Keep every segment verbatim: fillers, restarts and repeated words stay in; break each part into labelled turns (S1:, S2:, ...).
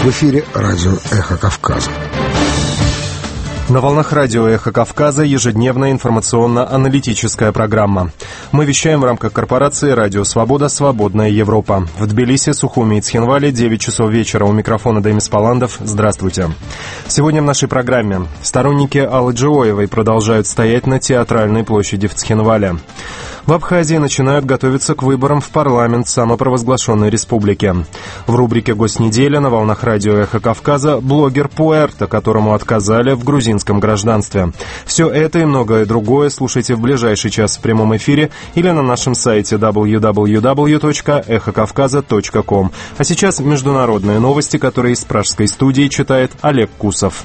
S1: В эфире радио «Эхо Кавказа».
S2: На волнах радио «Эхо Кавказа» ежедневная информационно-аналитическая программа. Мы вещаем в рамках корпорации «Радио Свобода. Свободная Европа». В Тбилиси, Сухуми и Цхинвале девять часов вечера. У микрофона Демис Паландов. Здравствуйте. Сегодня в нашей программе сторонники Аллы Джиоевой продолжают стоять на театральной площади в Цхинвале. В Абхазии начинают готовиться к выборам в парламент самопровозглашенной республики. В рубрике «Госнеделя» на волнах радио «Эхо Кавказа» блогер Пуэрто, которому отказали в грузинском гражданстве. Все это и многое другое слушайте в ближайший час в прямом эфире или на нашем сайте дабл ю дабл ю дабл ю точка эхо кавказа точка ком. А сейчас международные новости, которые из пражской студии читает Олег Кусов.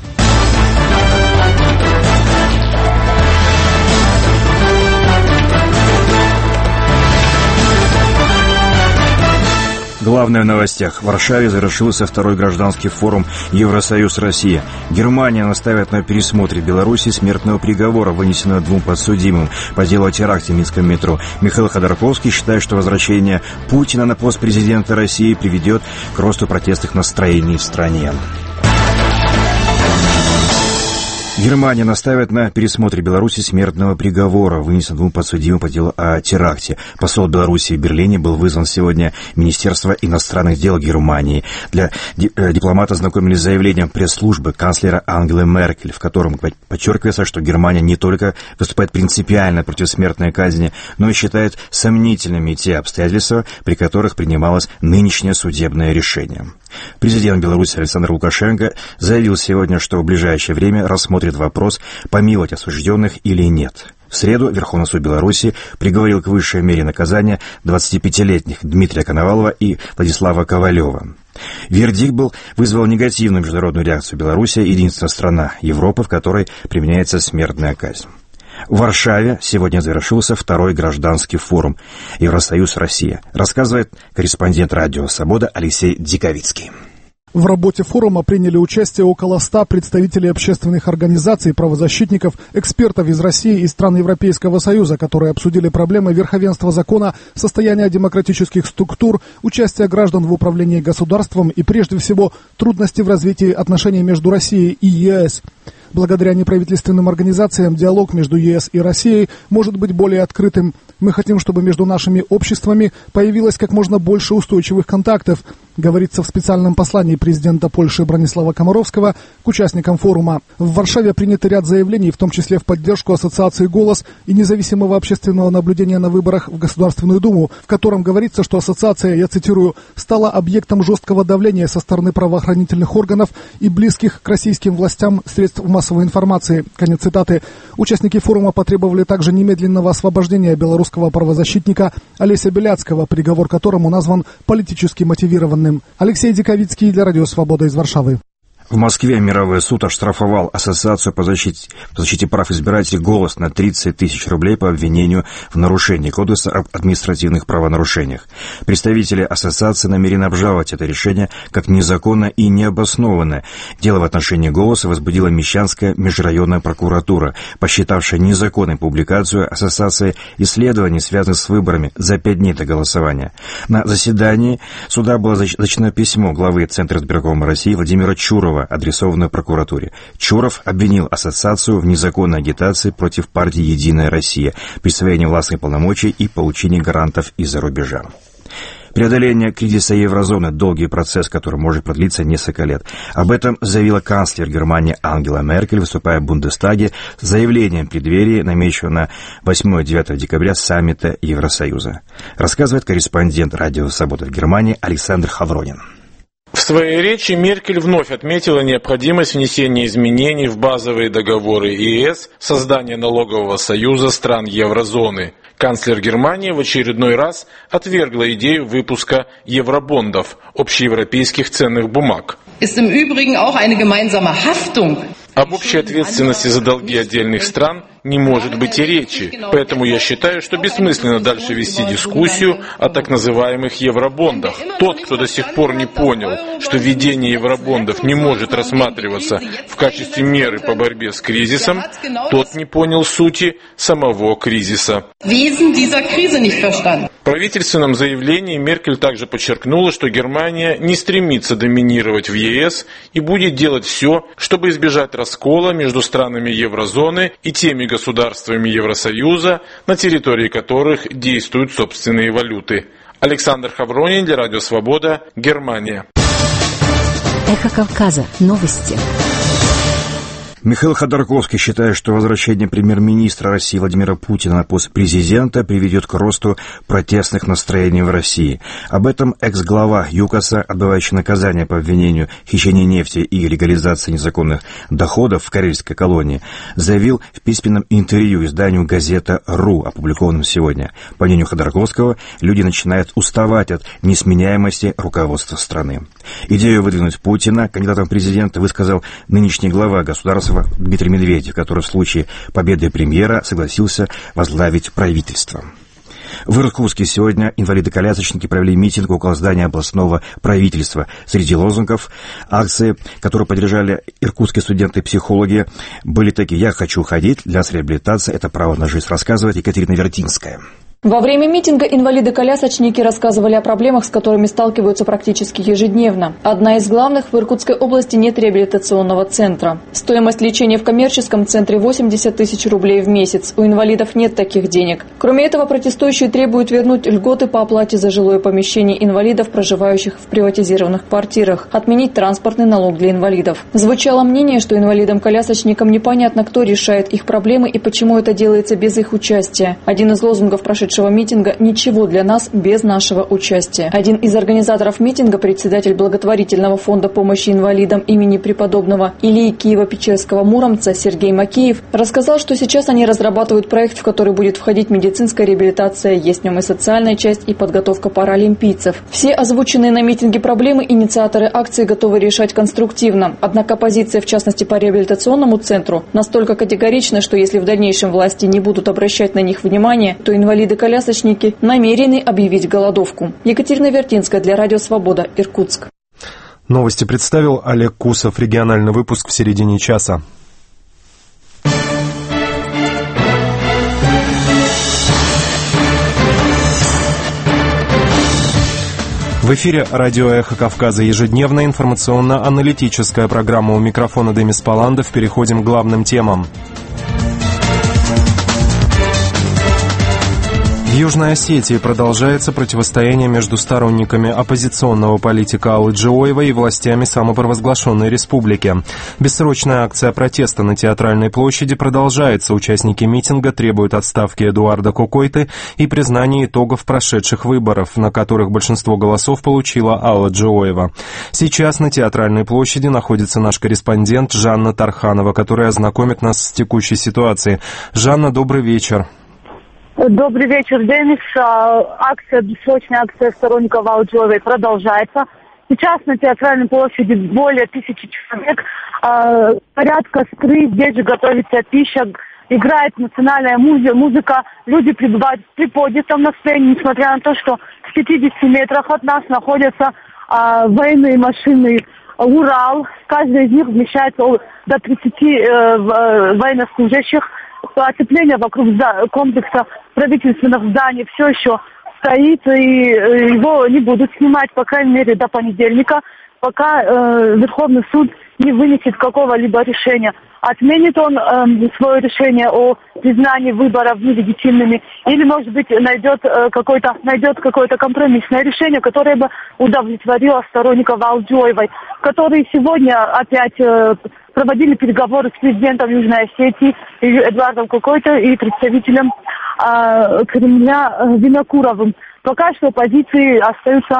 S3: Главное в новостях. В Варшаве завершился второй гражданский форум «Евросоюз-Россия». Германия настаивает на пересмотре Беларуси смертного приговора, вынесенного двум подсудимым по делу о теракте в Минском метро. Михаил Ходорковский считает, что возвращение Путина на пост президента России приведет к росту протестных настроений в стране. Германия настаивает на пересмотре Беларуси смертного приговора, вынесенного двум подсудимым по делу о теракте. Посол Беларуси в Берлине был вызван сегодня в Министерство иностранных дел Германии. Для дипломата ознакомились с заявлением пресс-службы канцлера Ангелы Меркель, в котором подчеркивается, что Германия не только выступает принципиально против смертной казни, но и считает сомнительными те обстоятельства, при которых принималось нынешнее судебное решение. Президент Беларуси Александр Лукашенко заявил сегодня, что в ближайшее время рассмотрит вопрос, помиловать осужденных или нет. В среду Верховный суд Беларуси приговорил к высшей мере наказания двадцатипятилетних Дмитрия Коновалова и Владислава Ковалева. Вердикт был вызвал негативную международную реакцию Беларуси, единственная страна Европы, в которой применяется смертная казнь. В Варшаве сегодня завершился второй гражданский форум «Евросоюз-Россия», рассказывает корреспондент радио «Свобода» Алексей Диковицкий.
S4: В работе форума приняли участие около ста представителей общественных организаций, правозащитников, экспертов из России и стран Европейского Союза, которые обсудили проблемы верховенства закона, состояния демократических структур, участия граждан в управлении государством и, прежде всего, трудности в развитии отношений между Россией и ЕС. Благодаря неправительственным организациям диалог между ЕС и Россией может быть более открытым. Мы хотим, чтобы между нашими обществами появилось как можно больше устойчивых контактов, говорится в специальном послании президента Польши Бронислава Комаровского к участникам форума. В Варшаве приняты ряд заявлений, в том числе в поддержку ассоциации «Голос» и независимого общественного наблюдения на выборах в Государственную Думу, в котором говорится, что ассоциация, я цитирую, стала объектом жесткого давления со стороны правоохранительных органов и близких к российским властям средств массовой информации. Конец цитаты. Участники форума потребовали также немедленного освобождения белорусского правозащитника Олеся Беляцкого, приговор которому назван политически мотивированным. Алексей Диковицкий для Радио Свобода из Варшавы.
S3: В Москве мировой суд оштрафовал Ассоциацию по защите, по защите прав избирателей «Голос» на тридцать тысяч рублей по обвинению в нарушении Кодекса об административных правонарушениях. Представители ассоциации намерены обжаловать это решение как незаконное и необоснованное. Дело в отношении «Голоса» возбудила Мещанская межрайонная прокуратура, посчитавшая незаконной публикацию ассоциации исследований, связанных с выборами за пять дней до голосования. На заседании суда было зачитано письмо главы Центра избиркома России Владимира Чурова, адресованную прокуратуре. Чуров обвинил ассоциацию в незаконной агитации против партии «Единая Россия», присвоении властных полномочий и получении грантов из-за рубежа. Преодоление кризиса еврозоны – долгий процесс, который может продлиться несколько лет. Об этом заявила канцлер Германии Ангела Меркель, выступая в Бундестаге с заявлением в преддверии намеченного на восьмое-девятое декабря саммита Евросоюза. Рассказывает корреспондент радио «Свобода» в Германии Александр Хавронин.
S5: В своей речи Меркель вновь отметила необходимость внесения изменений в базовые договоры ЕС, создания налогового союза стран еврозоны. Канцлер Германии в очередной раз отвергла идею выпуска евробондов, общеевропейских ценных бумаг.
S6: Об общей ответственности за долги отдельных стран
S5: не может быть и речи. Поэтому я считаю, что бессмысленно дальше вести дискуссию о так называемых евробондах. Тот, кто до сих пор не понял, что введение евробондов не может рассматриваться в качестве меры по борьбе с кризисом, тот не понял сути самого кризиса. В правительственном заявлении Меркель также подчеркнула, что Германия не стремится доминировать в ЕС и будет делать все, чтобы избежать раскола между странами еврозоны и теми государствами Евросоюза, на территории которых действуют собственные валюты. Александр Хавронин для Радио Свобода, Германия.
S6: Эхо Кавказа. Новости.
S3: Михаил Ходорковский считает, что возвращение премьер-министра России Владимира Путина на пост президента приведет к росту протестных настроений в России. Об этом экс-глава ЮКОСа, отбывающий наказание по обвинению в хищении нефти и легализации незаконных доходов в карельской колонии, заявил в письменном интервью изданию «Газета.ру», опубликованном сегодня. По мнению Ходорковского, люди начинают уставать от несменяемости руководства страны. Идею выдвинуть Путина кандидатом в президента высказал нынешний глава государства Дмитрий Медведев, который в случае победы премьера согласился возглавить правительство. В Иркутске сегодня инвалиды-колясочники провели митинг около здания областного правительства. Среди лозунгов акции, которые поддержали иркутские студенты-психологи, были такие: «Я хочу ходить, для нас реабилитация – это право на жизнь», рассказывает Екатерина Вертинская.
S7: Во время митинга инвалиды-колясочники рассказывали о проблемах, с которыми сталкиваются практически ежедневно. Одна из главных – в Иркутской области нет реабилитационного центра. Стоимость лечения в коммерческом центре – восемьдесят тысяч рублей в месяц. У инвалидов нет таких денег. Кроме этого, протестующие требуют вернуть льготы по оплате за жилое помещение инвалидов, проживающих в приватизированных квартирах, отменить транспортный налог для инвалидов. Звучало мнение, что инвалидам-колясочникам непонятно, кто решает их проблемы и почему это делается без их участия. Один из лозунгов прошедшего митинга «Ничего для нас без нашего участия». Один из организаторов митинга, председатель благотворительного фонда помощи инвалидам имени преподобного Илии Киево-Печерского Муромца Сергей Макеев рассказал, что сейчас они разрабатывают проект, в который будет входить медицинская реабилитация, есть в нем и социальная часть, и подготовка паралимпийцев. Все озвученные на митинге проблемы инициаторы акции готовы решать конструктивно. Однако позиция, в частности по реабилитационному центру, настолько категорична, что если в дальнейшем власти не будут обращать на них внимание, то инвалиды колясочники намерены объявить голодовку. Екатерина Вертинская для Радио Свобода, Иркутск.
S2: Новости представил Олег Кусов. Региональный выпуск в середине часа. В эфире радио «Эхо Кавказа», ежедневная информационно-аналитическая программа. У микрофона Демис Паландов. Переходим к главным темам. В Южной Осетии продолжается противостояние между сторонниками оппозиционного политика Аллы Джиоевой и властями самопровозглашенной республики. Бессрочная акция протеста на Театральной площади продолжается. Участники митинга требуют отставки Эдуарда Кукойты и признания итогов прошедших выборов, на которых большинство голосов получила Алла Джиоева. Сейчас на Театральной площади находится наш корреспондент Жанна Тарханова, которая ознакомит нас с текущей ситуацией. Жанна, добрый вечер.
S8: Добрый вечер, Денис. Акция, бессрочная акция сторонников Аллы Джиоевой продолжается. Сейчас на Театральной площади более тысячи человек. Порядка костры, здесь же готовится пища, играет национальная музыка. Люди пребывают в приподнятом настроении, несмотря на то, что в пятидесяти метрах от нас находятся военные машины «Урал». Каждая из них вмещается до тридцати военнослужащих. Оцепление вокруг комплекса правительственных зданий все еще стоит, и его не будут снимать, по крайней мере, до понедельника, пока э, Верховный суд не вынесет какого-либо решения. Отменит он э, свое решение о признании выборов нелегитимными, или, может быть, найдет э, какое-то найдет какое-то компромиссное решение, которое бы удовлетворило сторонников Аллы Джиоевой, которые сегодня опять э, проводили переговоры с президентом Южной Осетии Эдуардом Кукойтой и представителем э, Кремля э, Винокуровым. Пока что позиции остаются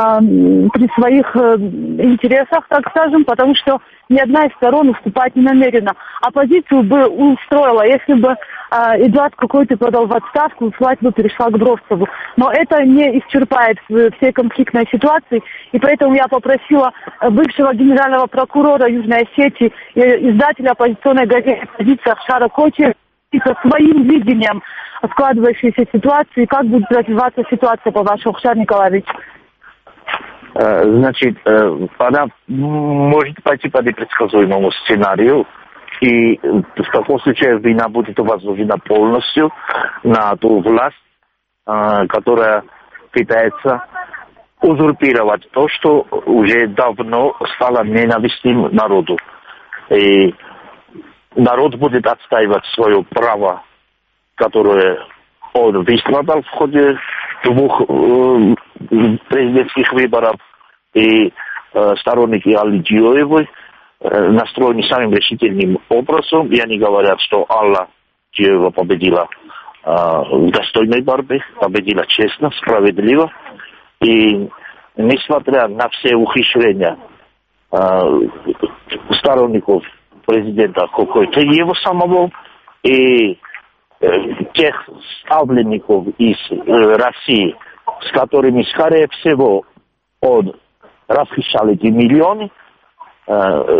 S8: при своих интересах, так скажем, потому что ни одна из сторон уступать не намерена. Оппозицию бы устроила, если бы Эдуард Кукойта подал в отставку, и власть бы перешла к Бровцеву. Но это не исчерпает всей конфликтной ситуации, и поэтому я попросила бывшего генерального прокурора Южной Осетии, издателя оппозиционной газеты «Оппозиция» Ахшара Кочи со своим видением складывающейся ситуации, как будет развиваться ситуация, по-вашему, Хушар Николаевич?
S9: Значит, она может пойти по непредсказуемому сценарию, и в таком случае вина будет возложена полностью на ту власть, которая пытается узурпировать то, что уже давно стало ненавистным народу. И народ будет отстаивать свое право, которое он выстрадал в ходе двух э, президентских выборов, и э, сторонники Аллы Джиоевой э, настроены самым решительным образом, и они говорят, что Алла Джиоева победила э, в достойной борьбе, победила честно, справедливо, и несмотря на все ухищрения э, сторонников президента какой-то его самого и тех ставленников из э, России, с которыми, скорее всего, он расхищал эти миллионы, э,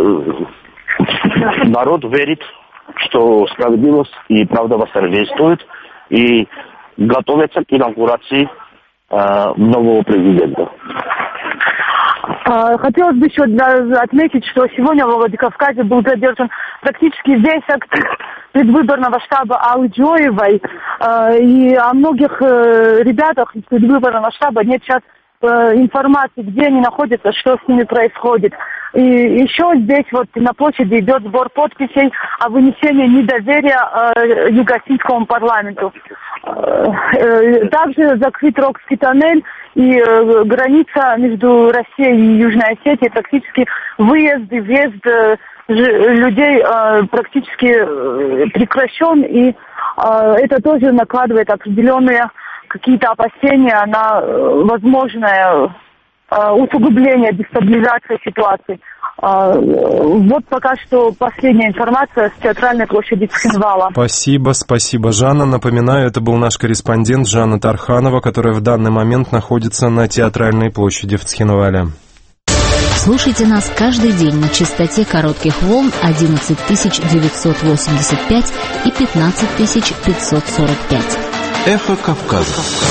S9: народ верит, что справедливость и правда восторжествует, и готовится к инаугурации э, нового президента.
S8: Хотелось бы еще отметить, что сегодня во Владикавказе был задержан практически весь актив предвыборного штаба Аллы Джиоевой, и о многих ребятах из предвыборного штаба нет сейчас информации, где они находятся, что с ними происходит. И еще здесь вот на площади идет сбор подписей о вынесении недоверия юго-осетинскому парламенту. Также закрыт Рокский тоннель, и граница между Россией и Южной Осетией, практически выезд и въезд людей практически прекращен, и это тоже накладывает определенные какие-то опасения на возможное усугубление, дестабилизации ситуации. Вот пока что последняя информация с театральной площади Цхинвала.
S2: Спасибо, спасибо, Жанна. Напоминаю, это был наш корреспондент Жанна Тарханова, которая в данный момент находится на театральной площади в Цхинвале.
S6: Слушайте нас каждый день на частоте коротких волн одиннадцать тысяч девятьсот восемьдесят пять и пятнадцать тысяч пятьсот сорок пять.
S10: Эхо Кавказа.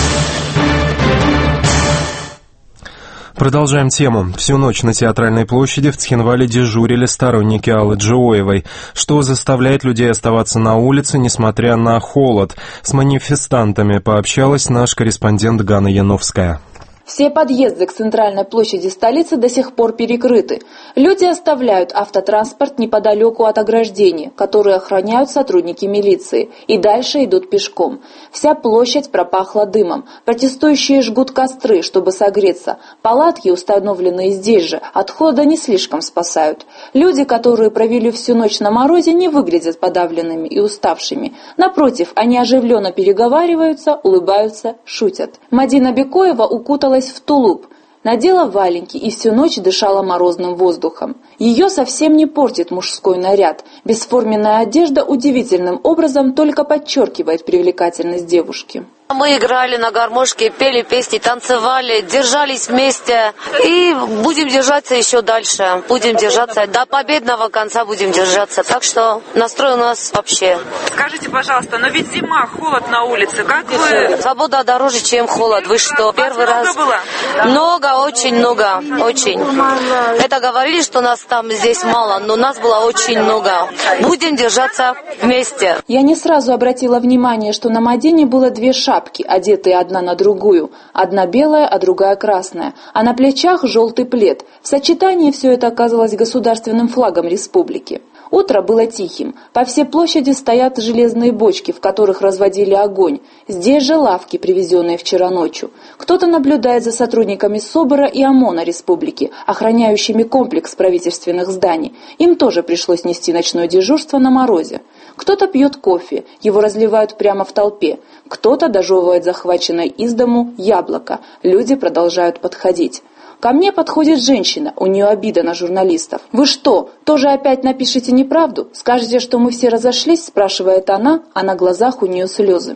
S2: Продолжаем тему. Всю ночь на театральной площади в Цхинвале дежурили сторонники Аллы Джиоевой, что заставляет людей оставаться на улице, несмотря на холод. С манифестантами пообщалась наш корреспондент Ганна Яновская.
S7: Все подъезды к центральной площади столицы до сих пор перекрыты. Люди оставляют автотранспорт неподалеку от ограждений, которые охраняют сотрудники милиции, и дальше идут пешком. Вся площадь пропахла дымом. Протестующие жгут костры, чтобы согреться. Палатки, установленные здесь же, от холода не слишком спасают. Люди, которые провели всю ночь на морозе, не выглядят подавленными и уставшими. Напротив, они оживленно переговариваются, улыбаются, шутят. Мадина Бекоева укуталась в тулуп, надела валенки и всю ночь дышала морозным воздухом. Ее совсем не портит мужской наряд. Бесформенная одежда удивительным образом только подчеркивает привлекательность девушки.
S11: Мы играли на гармошке, пели песни, танцевали, держались вместе и будем держаться еще дальше. Будем держаться до победного конца, будем держаться. Так что настрой у нас вообще.
S12: Скажите, пожалуйста, но ведь зима, холод на улице, как вы?
S11: Свобода дороже, чем холод. Вы что, первый раз?
S12: Много было?
S11: Много, очень много, очень. Это говорили, что нас там здесь мало, но нас было очень много. Будем держаться вместе.
S7: Я не сразу обратила внимание, что на Мадине было две шапки, одетые одна на другую, одна белая, а другая красная, а на плечах желтый плед. В сочетании все это оказалось государственным флагом республики. Утро было тихим. По всей площади стоят железные бочки, в которых разводили огонь. Здесь же лавки, привезенные вчера ночью. Кто-то наблюдает за сотрудниками СОБРа и ОМОНа республики, охраняющими комплекс правительственных зданий. Им тоже пришлось нести ночное дежурство на морозе. Кто-то пьет кофе, его разливают прямо в толпе. Кто-то дожевывает захваченное из дому яблоко. Люди продолжают подходить. Ко мне подходит женщина, у нее обида на журналистов. «Вы что, тоже опять напишите неправду? Скажете, что мы все разошлись?» – спрашивает она, а на глазах у нее слезы.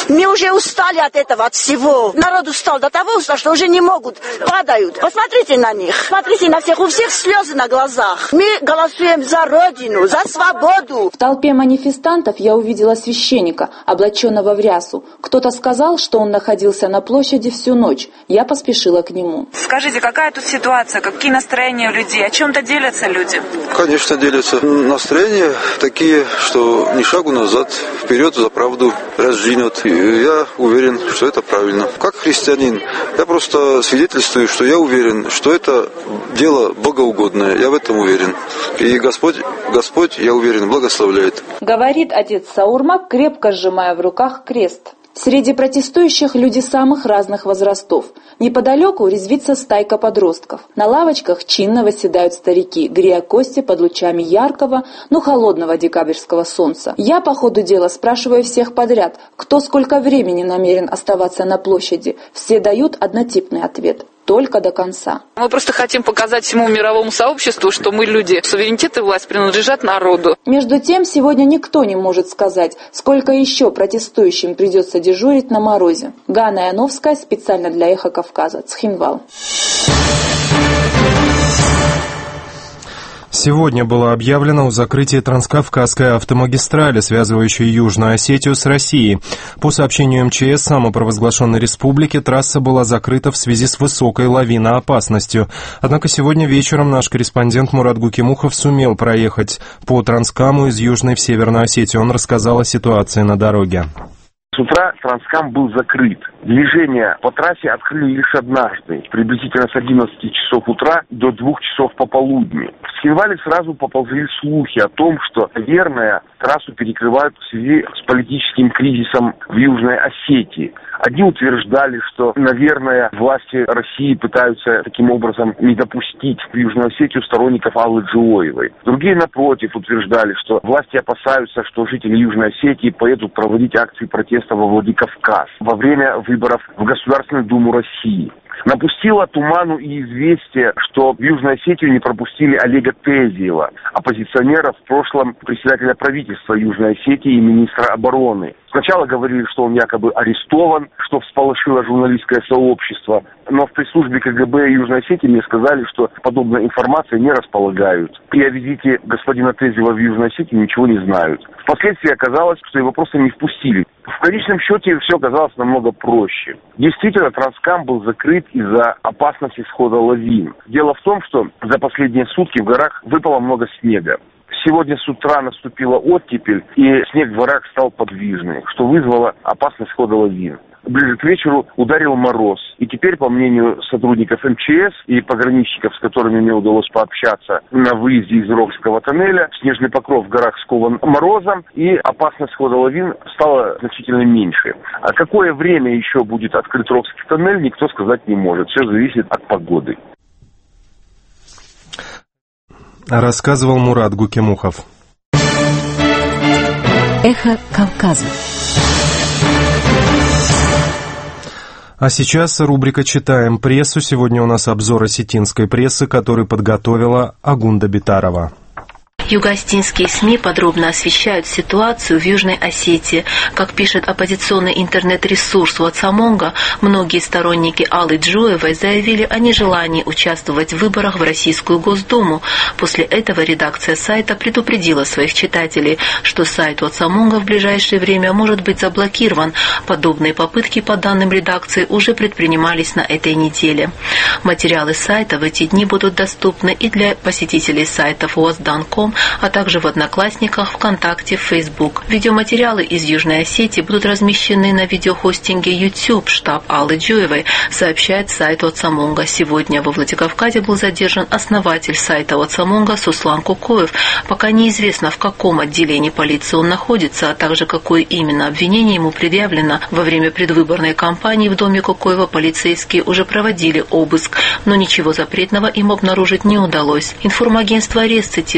S13: Мы уже устали от этого, от всего. Народ устал, до того устал, что уже не могут, падают. Посмотрите на них, смотрите на всех, у всех слезы на глазах. Мы голосуем за Родину, за свободу.
S7: В толпе манифестантов я увидела священника, облаченного в рясу. Кто-то сказал, что он находился на площади всю ночь. Я поспешила к нему.
S12: Скажите, какая тут ситуация, какие настроения у людей, о чем-то делятся люди?
S14: Конечно, делятся. Настроения такие, что ни шагу назад, вперед за правду разжинут. И я уверен, что это правильно. Как христианин, я просто свидетельствую, что я уверен, что это дело богоугодное. Я в этом уверен. И Господь, Господь, я уверен, благословляет.
S7: Говорит отец Саурмак, крепко сжимая в руках крест. Среди протестующих люди самых разных возрастов. Неподалеку резвится стайка подростков. На лавочках чинно восседают старики, грея кости под лучами яркого, но холодного декабрьского солнца. Я по ходу дела спрашиваю всех подряд, кто сколько времени намерен оставаться на площади. Все дают однотипный ответ. Только до конца.
S12: Мы просто хотим показать всему мировому сообществу, что мы люди. Суверенитет и власть принадлежат народу.
S7: Между тем, сегодня никто не может сказать, сколько еще протестующим придется дежурить на морозе. Ганна Яновская специально для «Эхо Кавказа», Цхинвал.
S2: Сегодня было объявлено о закрытии Транскавказской автомагистрали, связывающей Южную Осетию с Россией. По сообщению эм че эс самопровозглашенной республики, трасса была закрыта в связи с высокой лавиноопасностью. Однако сегодня вечером наш корреспондент Мурат Гукимухов сумел проехать по Транскаму из Южной в Северную Осетию. Он рассказал о ситуации на дороге.
S15: С утра Транскам был закрыт. Движение по трассе открыли лишь однажды, приблизительно с одиннадцати часов утра до двух часов пополудни. В Цхинвале сразу поползли слухи о том, что, наверное, трассу перекрывают в связи с политическим кризисом в Южной Осетии. Одни утверждали, что, наверное, власти России пытаются таким образом не допустить в Южную Осетию сторонников Аллы Джуоевой. Другие, напротив, утверждали, что власти опасаются, что жители Южной Осетии поедут проводить акции протеста во Владикавказ во время выборов в Государственную Думу России. Напустило туману и известие, что в Южную Осетию не пропустили Олега Тезиева, оппозиционера, в прошлом председателя правительства Южной Осетии и министра обороны. Сначала говорили, что он якобы арестован, что всполошило журналистское сообщество, но в пресс-службе ка гэ бэ Южной Осетии мне сказали, что подобной информацией не располагают. И о визите господина Тезиева в Южной Осетии ничего не знают. Впоследствии оказалось, что его просто не впустили. В конечном счете все оказалось намного проще. Действительно, Транскам был закрыт из-за опасности схода лавин. Дело в том, что за последние сутки в горах выпало много снега. Сегодня с утра наступила оттепель, и снег в горах стал подвижный, что вызвало опасность схода лавин. Ближе к вечеру ударил мороз, и теперь, по мнению сотрудников эм че эс и пограничников, с которыми мне удалось пообщаться на выезде из Рогского тоннеля, снежный покров в горах скован морозом, и опасность схода лавин стала значительно меньше. А какое время еще будет открыт Рогский тоннель, никто сказать не может. Все зависит от погоды.
S2: Рассказывал Мурат Гукимухов.
S6: Эхо Кавказа.
S2: А сейчас рубрика «Читаем прессу». Сегодня у нас обзор осетинской прессы, который подготовила Агунда Битарова.
S16: Юго-осетинские СМИ подробно освещают ситуацию в Южной Осетии. Как пишет оппозиционный интернет-ресурс Ватсамонга, многие сторонники Аллы Джуоевой заявили о нежелании участвовать в выборах в Российскую Госдуму. После этого редакция сайта предупредила своих читателей, что сайт Ватсамонга в ближайшее время может быть заблокирован. Подобные попытки, по данным редакции, уже предпринимались на этой неделе. Материалы сайта в эти дни будут доступны и для посетителей сайтов уаздан точка ком, а также в Одноклассниках, ВКонтакте, Facebook. Видеоматериалы из Южной Осетии будут размещены на видеохостинге YouTube, штаб Аллы Джуоевой, сообщает сайт Ватсамонга. Сегодня во Владикавказе был задержан основатель сайта Ватсамонга Суслан Кукоев. Пока неизвестно, в каком отделении полиции он находится, а также какое именно обвинение ему предъявлено. Во время предвыборной кампании в доме Кукоева полицейские уже проводили обыск, но ничего запретного им обнаружить не удалось. Информагентство РЕС цитирует Эдуарда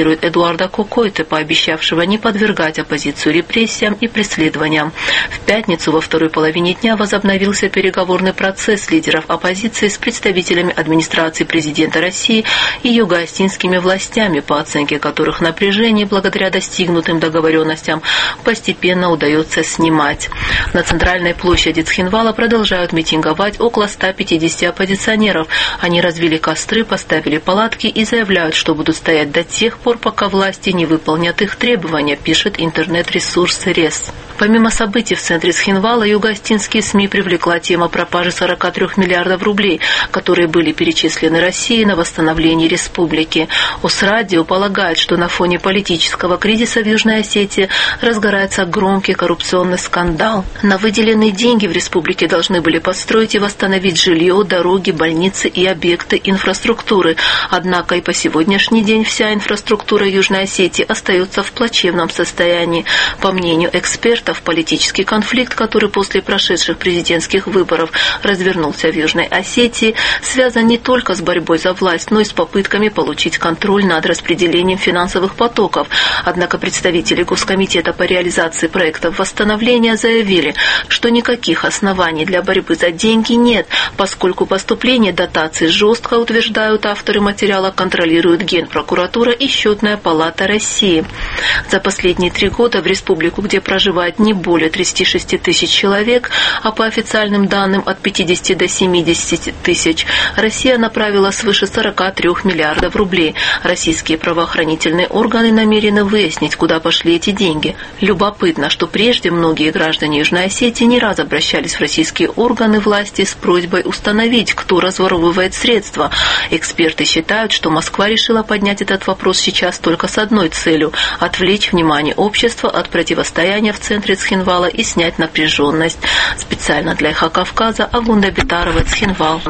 S16: Эдуарда Кокойты, пообещавшего не подвергать оппозицию репрессиям и преследованиям. В пятницу во второй половине дня возобновился переговорный процесс лидеров оппозиции с представителями администрации президента России и юго-остинскими властями, по оценке которых напряжение, благодаря достигнутым договоренностям, постепенно удается снимать. На центральной площади Цхинвала продолжают митинговать около ста пятидесяти оппозиционеров. Они развели костры, поставили палатки и заявляют, что будут стоять до тех пор, пока власти не выполнят их требования, пишет интернет-ресурс РЕС. Помимо событий в центре Цхинвала, юго-остинские СМИ привлекла тема пропажи сорока трёх миллиардов рублей, которые были перечислены России на восстановление республики. УсРадио полагает, что на фоне политического кризиса в Южной Осетии разгорается громкий коррупционный скандал. На выделенные деньги в республике должны были построить и восстановить жилье, дороги, больницы и объекты инфраструктуры. Однако и по сегодняшний день вся инфраструктура Южной Осетии остается в плачевном состоянии. По мнению экспертов, политический конфликт, который после прошедших президентских выборов развернулся в Южной Осетии, связан не только с борьбой за власть, но и с попытками получить контроль над распределением финансовых потоков. Однако представители Госкомитета по реализации проектов восстановления заявили, что никаких оснований для борьбы за деньги нет, поскольку поступление дотаций жестко, утверждают авторы материала, контролирует Генпрокуратура и Счетная палата России. За последние три года в республику, где проживает не более тридцати шести тысяч человек, а по официальным данным от пятидесяти до семидесяти тысяч, Россия направила свыше сорока трёх миллиардов рублей. Российские правоохранительные органы намерены выяснить, куда пошли эти деньги. Любопытно, что прежде многие граждане Южной Осетии не раз обращались в российские органы власти с просьбой установить, кто разворовывает средства. Эксперты считают, что Москва решила поднять этот вопрос сейчас только с одной целью – отвлечь внимание общества от противостояния в центре Цхинвала и снять напряженность. Специально для «Эхо Кавказа» Агунда Битарова, Цхинвал.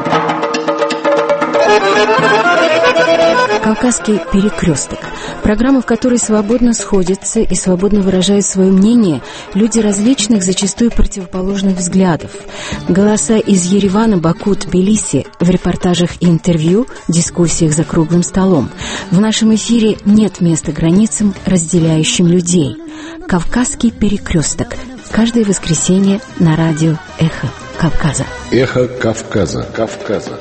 S6: «Кавказский перекресток». Программа, в которой свободно сходятся и свободно выражают свое мнение люди различных, зачастую противоположных взглядов. Голоса из Еревана, Баку, Тбилиси в репортажах и интервью, дискуссиях за круглым столом. В нашем эфире нет места границам, разделяющим людей. «Кавказский перекресток». Каждое воскресенье на радио «Эхо Кавказа».
S1: «Эхо Кавказа». Кавказа.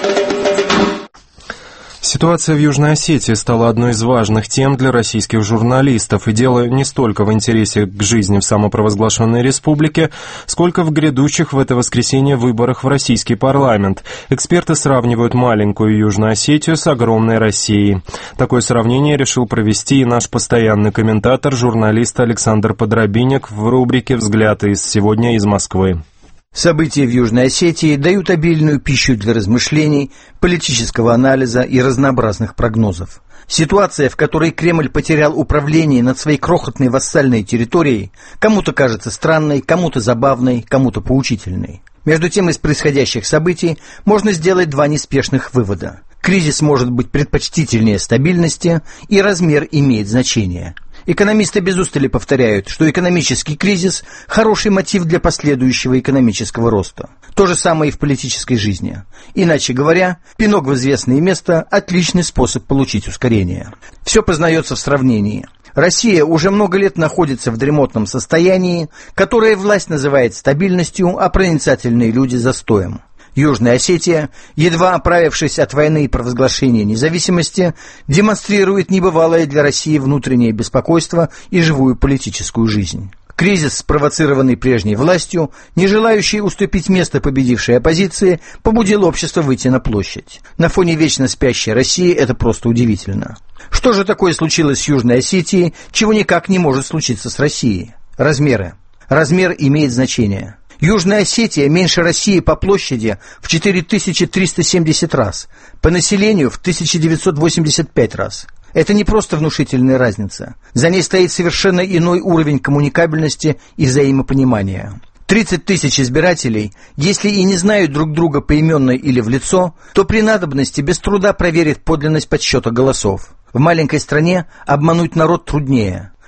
S2: Ситуация в Южной Осетии стала одной из важных тем для российских журналистов, и дело не столько в интересе к жизни в самопровозглашенной республике, сколько в грядущих в это воскресенье выборах в российский парламент. Эксперты сравнивают маленькую Южную Осетию с огромной Россией. Такое сравнение решил провести и наш постоянный комментатор, журналист Александр Подробинник в рубрике «Взгляд из сегодня из Москвы».
S17: События в Южной Осетии дают обильную пищу для размышлений, политического анализа и разнообразных прогнозов. Ситуация, в которой Кремль потерял управление над своей крохотной вассальной территорией, кому-то кажется странной, кому-то забавной, кому-то поучительной. Между тем, из происходящих событий можно сделать два неспешных вывода. Кризис может быть предпочтительнее стабильности, и размер имеет значение. Экономисты без устали повторяют, что экономический кризис – хороший мотив для последующего экономического роста. То же самое и в политической жизни. Иначе говоря, пинок в известное место – отличный способ получить ускорение. Все познается в сравнении. Россия уже много лет находится в дремотном состоянии, которое власть называет стабильностью, а проницательные люди – застоем. Южная Осетия, едва оправившись от войны и провозглашения независимости, демонстрирует небывалое для России внутреннее беспокойство и живую политическую жизнь. Кризис, спровоцированный прежней властью, не желающий уступить место победившей оппозиции, побудил общество выйти на площадь. На фоне вечно спящей России это просто удивительно. Что же такое случилось с Южной Осетией, чего никак не может случиться с Россией? Размеры. Размер имеет значение. Южная Осетия меньше России по площади в четыре тысячи триста семьдесят раз, по населению в тысяча девятьсот восемьдесят пять раз. Это не просто внушительная разница. За ней стоит совершенно иной уровень коммуникабельности и взаимопонимания. тридцать тысяч избирателей, если и не знают друг друга поименно или в лицо, то при надобности без труда проверят подлинность подсчета голосов. В маленькой стране обмануть народ труднее.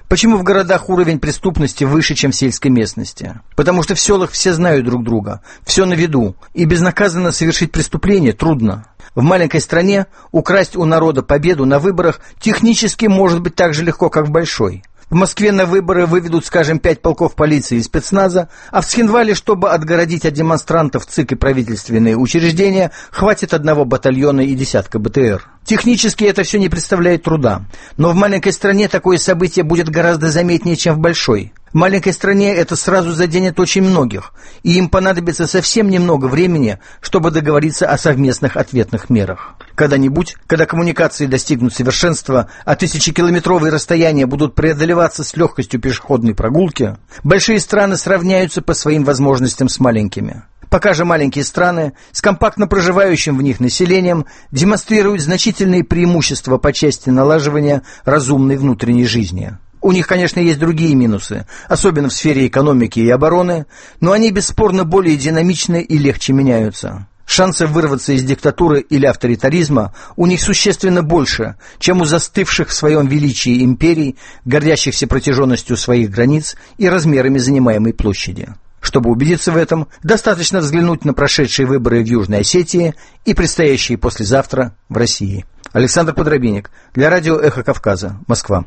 S17: Почему в городах уровень преступности выше, чем в сельской местности? Потому что в селах все знают друг друга, все на виду, и безнаказанно совершить преступление трудно. В маленькой стране украсть у народа победу на выборах технически может быть так же легко, как в большой. В Москве на выборы выведут, скажем, пять полков полиции и спецназа, а в Цхинвале, чтобы отгородить от демонстрантов ЦИК и правительственные учреждения, хватит одного батальона и десятка БТР. Технически это все не представляет труда, но в маленькой стране такое событие будет гораздо заметнее, чем в большой. В маленькой стране это сразу заденет очень многих, и им понадобится совсем немного времени, чтобы договориться о совместных ответных мерах. Когда-нибудь, когда коммуникации достигнут совершенства, а тысячекилометровые расстояния будут преодолеваться с легкостью пешеходной прогулки, большие страны сравняются по своим возможностям с маленькими. Пока же маленькие страны с компактно проживающим в них населением демонстрируют значительные преимущества по части налаживания разумной внутренней жизни. У них, конечно, есть другие минусы, особенно в сфере экономики и обороны, но они бесспорно более динамичны и легче меняются. Шансы вырваться из диктатуры или авторитаризма у них существенно больше, чем у застывших в своем величии империй, гордящихся протяженностью своих границ и размерами занимаемой площади. Чтобы убедиться в этом, достаточно взглянуть на прошедшие выборы в Южной Осетии и предстоящие послезавтра в России. Александр Подробинник для радио «Эхо Кавказа», Москва.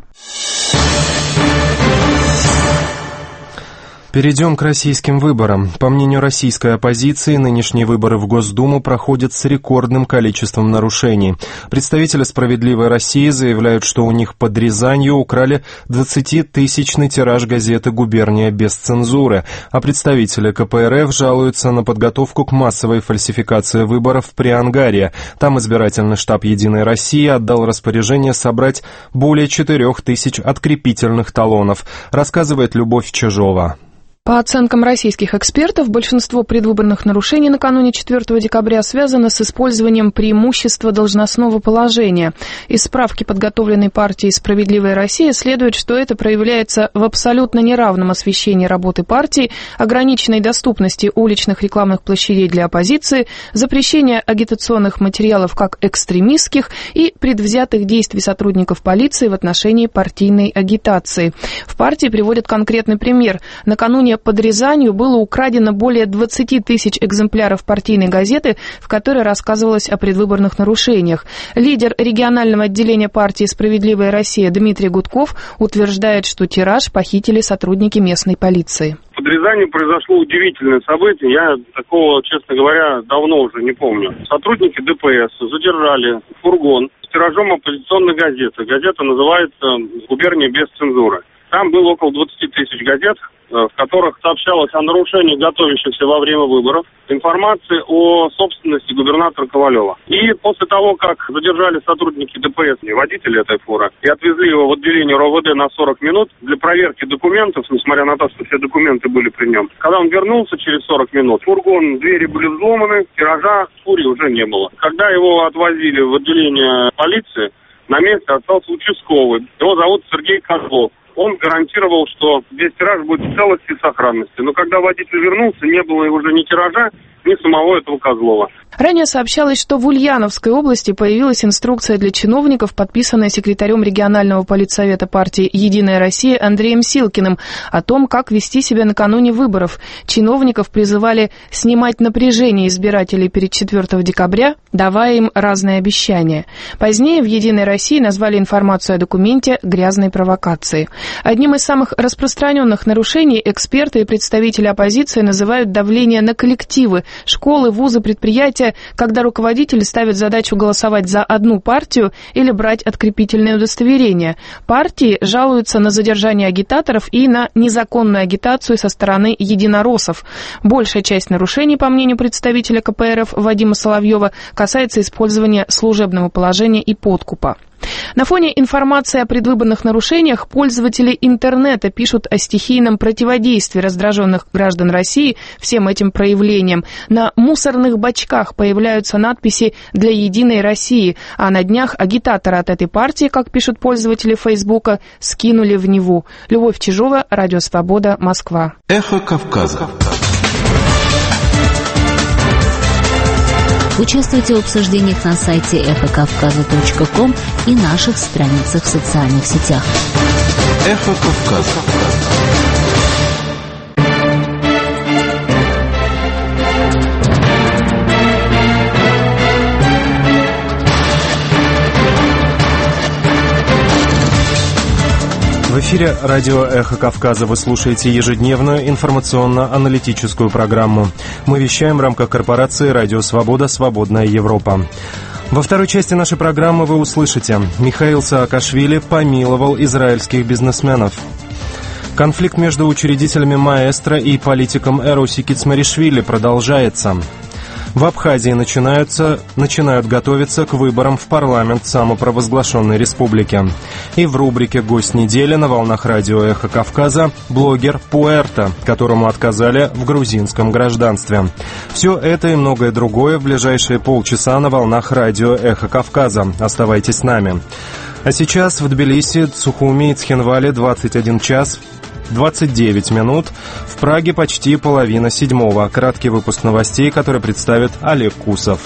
S2: Перейдем к российским выборам. По мнению российской оппозиции, нынешние выборы в Госдуму проходят с рекордным количеством нарушений. Представители «Справедливой России» заявляют, что у них под Рязанью украли двадцатитысячный тираж газеты «Губерния без цензуры», а представители ка пэ эр эф жалуются на подготовку к массовой фальсификации выборов при Ангаре. Там избирательный штаб «Единой России» отдал распоряжение собрать более четырех тысяч открепительных талонов, рассказывает Любовь Чижова.
S18: По оценкам российских экспертов, большинство предвыборных нарушений накануне четвёртого декабря связано с использованием преимущества должностного положения. Из справки, подготовленной партией «Справедливая Россия», следует, что это проявляется в абсолютно неравном освещении работы партии, ограниченной доступности уличных рекламных площадей для оппозиции, запрещения агитационных материалов как экстремистских и предвзятых действий сотрудников полиции в отношении партийной агитации. В партии приводят конкретный пример. Накануне под Рязанью было украдено более двадцати тысяч экземпляров партийной газеты, в которой рассказывалось о предвыборных нарушениях. Лидер регионального отделения партии «Справедливая Россия» Дмитрий Гудков утверждает, что тираж похитили сотрудники местной полиции.
S19: Под Рязанью произошло удивительное событие. Я такого, честно говоря, давно уже не помню. Сотрудники дэ пэ эс задержали фургон с тиражом оппозиционной газеты. Газета называется «Губерния без цензуры». Там было около двадцати тысяч газет, в которых сообщалось о нарушениях, готовящихся во время выборов, информации о собственности губернатора Ковалева. И после того, как задержали сотрудники дэ пэ эс и водителя этой фуры и отвезли его в отделение эр о вэ дэ на сорок минут для проверки документов, несмотря на то, что все документы были при нем, когда он вернулся через сорок минут, фургон, двери были взломаны, тиража в фуре уже не было. Когда его отвозили в отделение полиции, на месте остался участковый. Его зовут Сергей Козлов. Он гарантировал, что весь тираж будет в целости и сохранности. Но когда водитель вернулся, не было уже ни тиража, ни самого этого Козлова.
S18: Ранее сообщалось, что в Ульяновской области появилась инструкция для чиновников, подписанная секретарем регионального политсовета партии «Единая Россия» Андреем Силкиным, о том, как вести себя накануне выборов. Чиновников призывали снимать напряжение избирателей перед четвёртого декабря, давая им разные обещания. Позднее в «Единой России» назвали информацию о документе грязной провокацией. Одним из самых распространенных нарушений эксперты и представители оппозиции называют давление на коллективы, школы, вузы, предприятия, когда руководители ставят задачу голосовать за одну партию или брать открепительное удостоверение. Партии жалуются на задержание агитаторов и на незаконную агитацию со стороны единороссов. Большая часть нарушений, по мнению представителя ка пэ эр эф Вадима Соловьева, касается использования служебного положения и подкупа. На фоне информации о предвыборных нарушениях пользователи интернета пишут о стихийном противодействии раздраженных граждан России всем этим проявлениям. На мусорных бачках появляются надписи «Для Единой России», а на днях агитаторы от этой партии, как пишут пользователи Фейсбука, скинули в Неву. Любовь Чижова, Радио Свобода, Москва.
S10: Эхо Кавказа.
S6: Участвуйте в обсуждениях на сайте эхо кавказа точка ком и наших страницах в социальных сетях.
S10: Эхо Кавказа.
S2: В эфире радио «Эхо Кавказа». Вы слушаете ежедневную информационно-аналитическую программу. Мы вещаем в рамках корпорации «Радио Свобода. Свободная Европа». Во второй части нашей программы вы услышите: Михаил Саакашвили помиловал израильских бизнесменов. Конфликт между учредителями «Маэстро» и политиком Эруси Кицмаришвили продолжается. В Абхазии начинаются, начинают готовиться к выборам в парламент самопровозглашенной республики. И в рубрике «Гость недели» на волнах радио «Эхо Кавказа» блогер Пуэрто, которому отказали в грузинском гражданстве. Все это и многое другое в ближайшие полчаса на волнах радио «Эхо Кавказа». Оставайтесь с нами. А сейчас в Тбилиси, Сухуми и Цхинвале двадцать один час двадцать девять минут. В Праге почти половина седьмого. Краткий выпуск новостей, который представит Олег Кусов.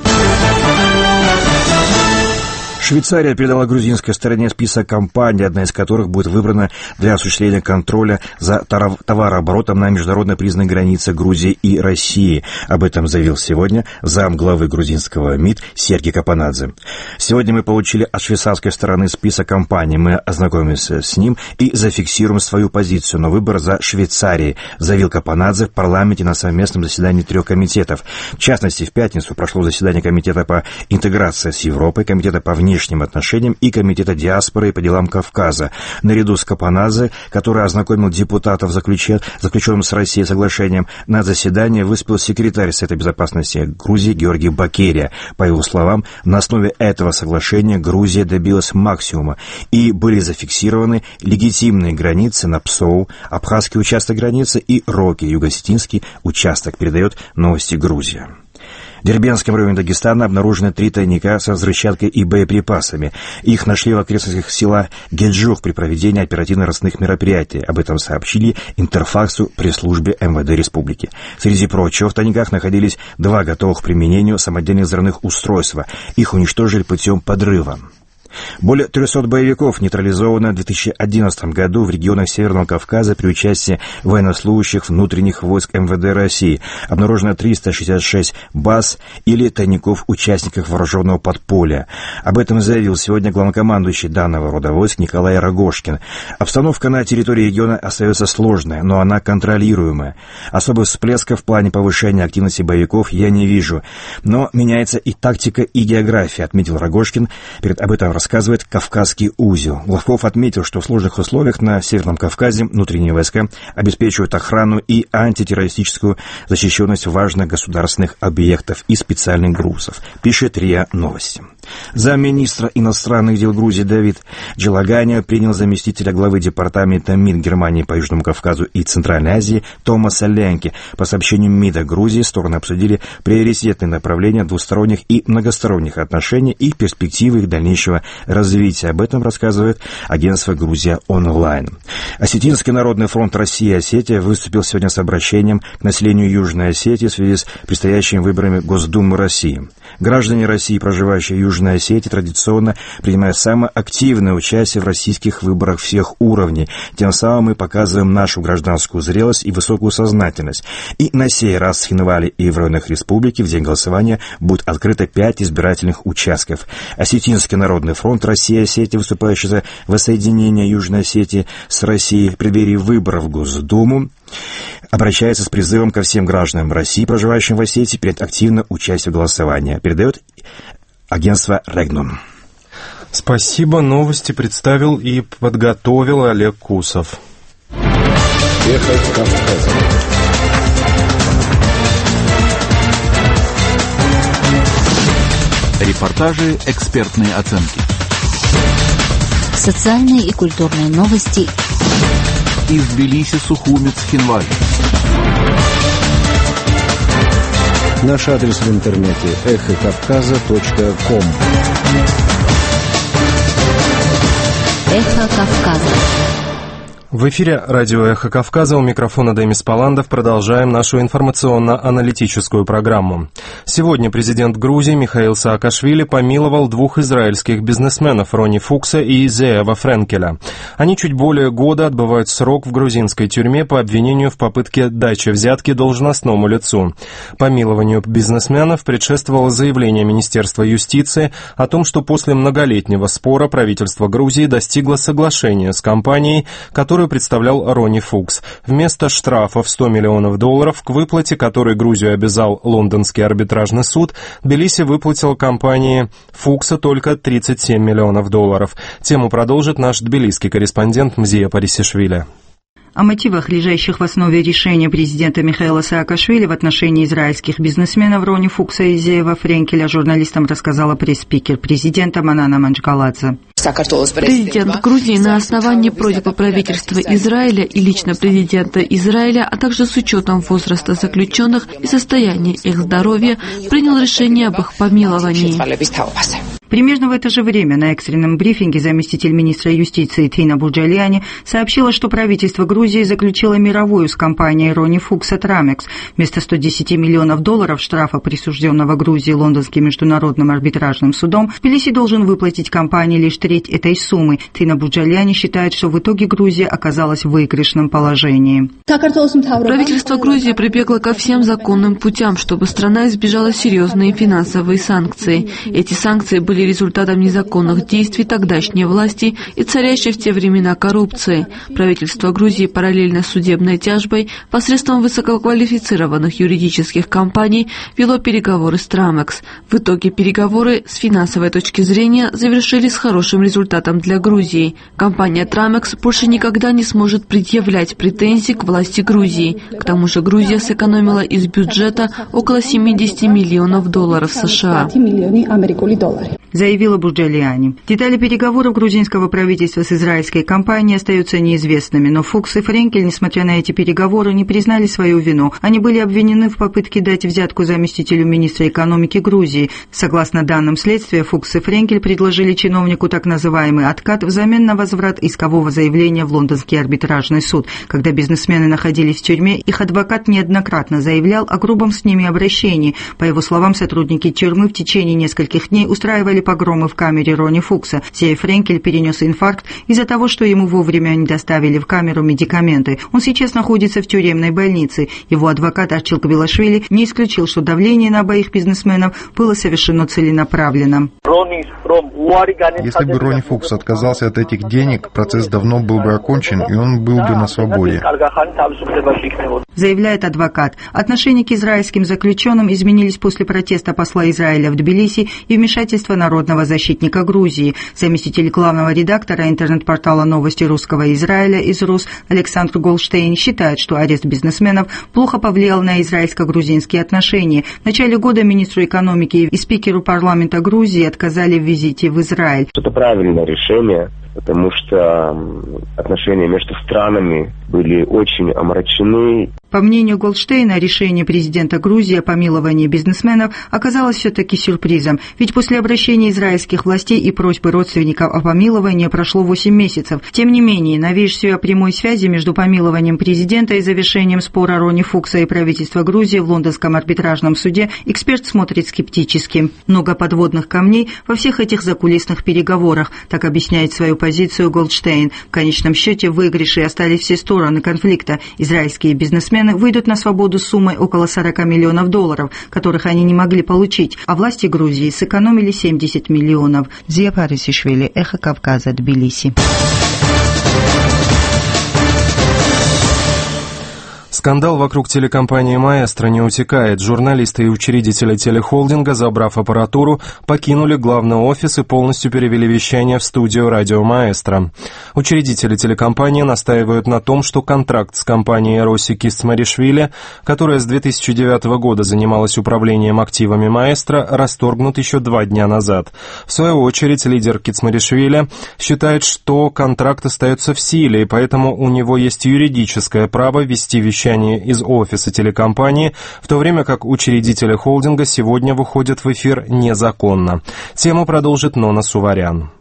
S3: Швейцария передала грузинской стороне список компаний, одна из которых будет выбрана для осуществления контроля за товарооборотом на международно признанной границе Грузии и России. Об этом заявил сегодня замглавы грузинского МИД Сергей Капанадзе. Сегодня мы получили от швейцарской стороны список компаний. Мы ознакомимся с ним и зафиксируем свою позицию. Но выбор за Швейцарией, заявил Капанадзе в парламенте на совместном заседании трех комитетов. В частности, в пятницу прошло заседание Комитета по интеграции с Европой, Комитета по внешним отношениям и Комитета диаспоры и по делам Кавказа. Наряду с Капанадзе, который ознакомил депутатов заключенным с Россией соглашением, на заседание выступил секретарь Совета безопасности Грузии Георгий Бакерия. По его словам, на основе этого соглашения Грузия добилась максимума и были зафиксированы легитимные границы на Псоу, абхазский участок границы и Роки, юго-осетинский участок, передает Новости Грузия. В Дербентском районе Дагестана обнаружены три тайника со взрывчаткой и боеприпасами. Их нашли в окрестностях села Геджух при проведении оперативно-розыскных мероприятий. Об этом сообщили Интерфаксу при службе эм вэ дэ республики. Среди прочего, в тайниках находились два готовых к применению самодельных взрывных устройства. Их уничтожили путем подрыва. Более трехсот боевиков нейтрализовано в две тысячи одиннадцатом году в регионах Северного Кавказа при участии военнослужащих внутренних войск эм вэ дэ России. Обнаружено триста шестьдесят шесть баз или тайников участников вооруженного подполья. Об этом заявил сегодня главнокомандующий данного рода войск Николай Рогожкин. Обстановка на территории региона остается сложная, но она контролируемая. Особых всплесков в плане повышения активности боевиков я не вижу. Но меняется и тактика, и география, отметил Рогожкин. Перед об этом рассказывает «Кавказский узел». Главков отметил, что в сложных условиях на Северном Кавказе внутренние войска обеспечивают охрану и антитеррористическую защищенность важных государственных объектов и специальных грузов, пишет РИА Новости. Замминистра иностранных дел Грузии Давид Джилаганя принял заместителя главы департамента МИД Германии по Южному Кавказу и Центральной Азии Томаса Ленке. По сообщению МИДа Грузии, стороны обсудили приоритетные направления двусторонних и многосторонних отношений и перспективы их дальнейшего развития. Об этом рассказывает агентство «Грузия онлайн». Осетинский народный фронт России и Осетия выступил сегодня с обращением к населению Южной Осетии в связи с предстоящими выборами Госдумы России. Граждане России, проживающие в Южной Осетии, традиционно принимают самое активное участие в российских выборах всех уровней. Тем самым мы показываем нашу гражданскую зрелость и высокую сознательность. И на сей раз в Цхинвале и в районах республики в день голосования будет открыто пять избирательных участков. Осетинский народный фронт России и Осетии, выступающий за воссоединение Южной Осетии с Россией в преддверии выборов в Госдуму, обращается с призывом ко всем гражданам России, проживающим в Осетии, принять активное участие в голосовании. Передает агентство «Регнум».
S2: Спасибо. Новости представил и подготовил Олег Кусов.
S1: Эхо Кавказа.
S10: Репортажи, экспертные оценки.
S6: Социальные и культурные новости.
S10: Из Тбилиси, Сухуми, Цхинвале.
S1: Наш адрес в интернете эхо кавказа точка ком.
S6: Эхо Кавказа.
S2: В эфире радио «Эхо Кавказа», у микрофона Демис Паландов. Продолжаем нашу информационно-аналитическую программу. Сегодня президент Грузии Михаил Саакашвили помиловал двух израильских бизнесменов Рони Фукса и Зеева Френкеля. Они чуть более года отбывают срок в грузинской тюрьме по обвинению в попытке дачи взятки должностному лицу. Помилованию бизнесменов предшествовало заявление Министерства юстиции о том, что после многолетнего спора правительство Грузии достигло соглашения с компанией, которую представлял Рони Фукс. Вместо штрафа в сто миллионов долларов, к выплате которой Грузию обязал Лондонский арбитражный суд, Тбилиси выплатил компании Фукса только тридцать семь миллионов долларов. Тему продолжит наш тбилисский корреспондент Мзия Парисишвили.
S20: О мотивах, лежащих в основе решения президента Михаила Саакашвили в отношении израильских бизнесменов Рони Фукса и Зеева Френкеля журналистам рассказала пресс-спикер президента Манана Манчгаладзе.
S21: Президент Грузии на основании просьбы правительства Израиля и лично президента Израиля, а также с учетом возраста заключенных и состояния их здоровья, принял решение об их помиловании.
S20: Примерно в это же время на экстренном брифинге заместитель министра юстиции Тина Бурджалиани сообщила, что правительство Грузии заключило мировую с компанией Рони Фукса Трамекс. Вместо ста десяти миллионов долларов штрафа, присужденного Грузии Лондонским международным арбитражным судом, Тбилиси должен выплатить компании лишь треть этой суммы. Тина Бурджалиани считает, что в итоге Грузия оказалась в выигрышном положении.
S21: Правительство Грузии прибегло ко всем законным путям, чтобы страна избежала серьезные финансовые санкции. Эти санкции были результатом незаконных действий тогдашней власти и царящей в те времена коррупции. Правительство Грузии параллельно с судебной тяжбой посредством высококвалифицированных юридических компаний вело переговоры с Трамекс. В итоге переговоры с финансовой точки зрения завершились с хорошим результатом для Грузии. Компания Трамекс больше никогда не сможет предъявлять претензий к власти Грузии. К тому же Грузия сэкономила из бюджета около семидесяти миллионов долларов США.
S20: Заявила Бурджалиани. Детали переговоров грузинского правительства с израильской компанией остаются неизвестными, но Фукс и Френкель, несмотря на эти переговоры, не признали свою вину. Они были обвинены в попытке дать взятку заместителю министра экономики Грузии. Согласно данным следствия, Фукс и Френкель предложили чиновнику так называемый откат взамен на возврат искового заявления в Лондонский арбитражный суд. Когда бизнесмены находились в тюрьме, их адвокат неоднократно заявлял о грубом с ними обращении. По его словам, сотрудники тюрьмы в течение нескольких дней устраивали погромы в камере Рони Фукса. Зеев Френкель перенес инфаркт из-за того, что ему вовремя не доставили в камеру медикаменты. Он сейчас находится в тюремной больнице. Его адвокат Арчил Кабилашвили не исключил, что давление на обоих бизнесменов было совершено целенаправленно.
S22: Если бы Рони Фукс отказался от этих денег, процесс давно был бы окончен, и он был бы на свободе.
S20: Заявляет адвокат. Отношения к израильским заключенным изменились после протеста посла Израиля в Тбилиси и вмешательства народного защитника Грузии. Заместитель главного редактора интернет-портала «Новости русского Израиля» «Изрус» Александр Голштейн считает, что арест бизнесменов плохо повлиял на израильско-грузинские отношения. В начале года министру экономики и спикеру парламента Грузии отказали в визите в Израиль.
S23: Это правильное решение, потому что отношения между странами были очень омрачены.
S20: По мнению Голштейна, решение президента Грузии о помиловании бизнесменов оказалось все-таки сюрпризом. Ведь после обращения израильских властей и просьбы родственников о помиловании прошло восемь месяцев. Тем не менее, на версию о прямой связи между помилованием президента и завершением спора Рони Фукса и правительства Грузии в Лондонском арбитражном суде эксперт смотрит скептически. Много подводных камней во всех этих закулисных переговорах, так объясняет свою позицию Голштейн. В конечном счете в выигрыше остались все стороны конфликта. Израильские бизнесмены выйдут на свободу с суммой около сорока миллионов долларов, которых они не могли получить, а власти Грузии сэкономили семьдесят миллионов. Зия Парисишвили, Эхо Кавказа, Тбилиси.
S2: Скандал вокруг телекомпании «Маэстро» не утекает. Журналисты и учредители телехолдинга, забрав аппаратуру, покинули главный офис и полностью перевели вещание в студию радио «Маэстро». Учредители телекомпании настаивают на том, что контракт с компанией Роси Кисмаришвили, которая с две тысячи девятого года занималась управлением активами «Маэстро», расторгнут еще два дня назад. В свою очередь, лидер Кисмаришвили считает, что контракт остается в силе, и поэтому у него есть юридическое право вести вещание из офиса телекомпании, в то время как учредители холдинга сегодня выходят в эфир незаконно. Тему продолжит Нона Суварян.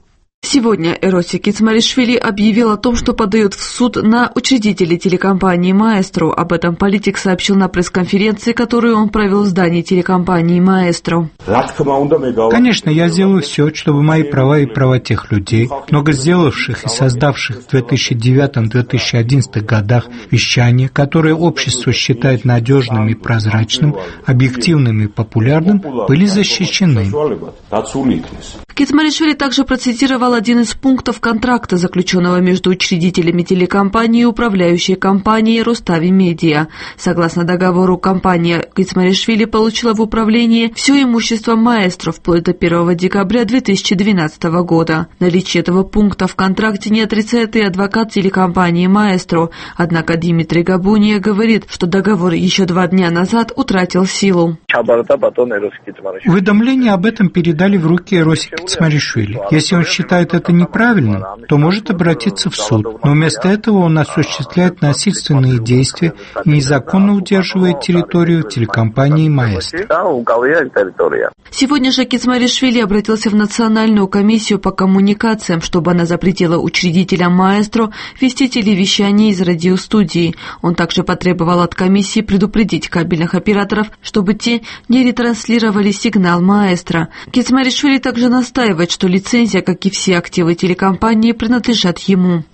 S21: Сегодня Эросик Кицмаришвили объявил о том, что подает в суд на учредителей телекомпании «Маэстро». Об этом политик сообщил на пресс-конференции, которую он провел в здании телекомпании «Маэстро».
S4: Конечно, я сделаю все, чтобы мои права и права тех людей, много сделавших и создавших в две тысячи девятом — две тысячи одиннадцатом годах вещание, которое общество считает надежным и прозрачным, объективным и популярным, были защищены.
S21: Кицмаришвили также процитировал один из пунктов контракта, заключенного между учредителями телекомпании и управляющей компанией «Рустави Медиа». Согласно договору, компания Кицмаришвили получила в управление все имущество «Маэстро» вплоть до первого декабря две тысячи двенадцатого года. Наличие этого пункта в контракте не отрицает и адвокат телекомпании «Маэстро». Однако Димитрий Габуния говорит, что договор еще два дня назад утратил силу.
S4: Уведомление об этом передали в руки Эросика Кицмаришвили. Если он считает это неправильным, то может обратиться в суд. Но вместо этого он осуществляет насильственные действия и незаконно удерживает территорию телекомпании «Маэстро».
S21: Сегодня же Кицмаришвили обратился в Национальную комиссию по коммуникациям, чтобы она запретила учредителям «Маэстро» вести телевещание из радиостудии. Он также потребовал от комиссии предупредить кабельных операторов, чтобы те не ретранслировали сигнал «Маэстро». Кицмаришвили также настаивает, что лицензия, как и все активы телекомпании, принадлежат ему.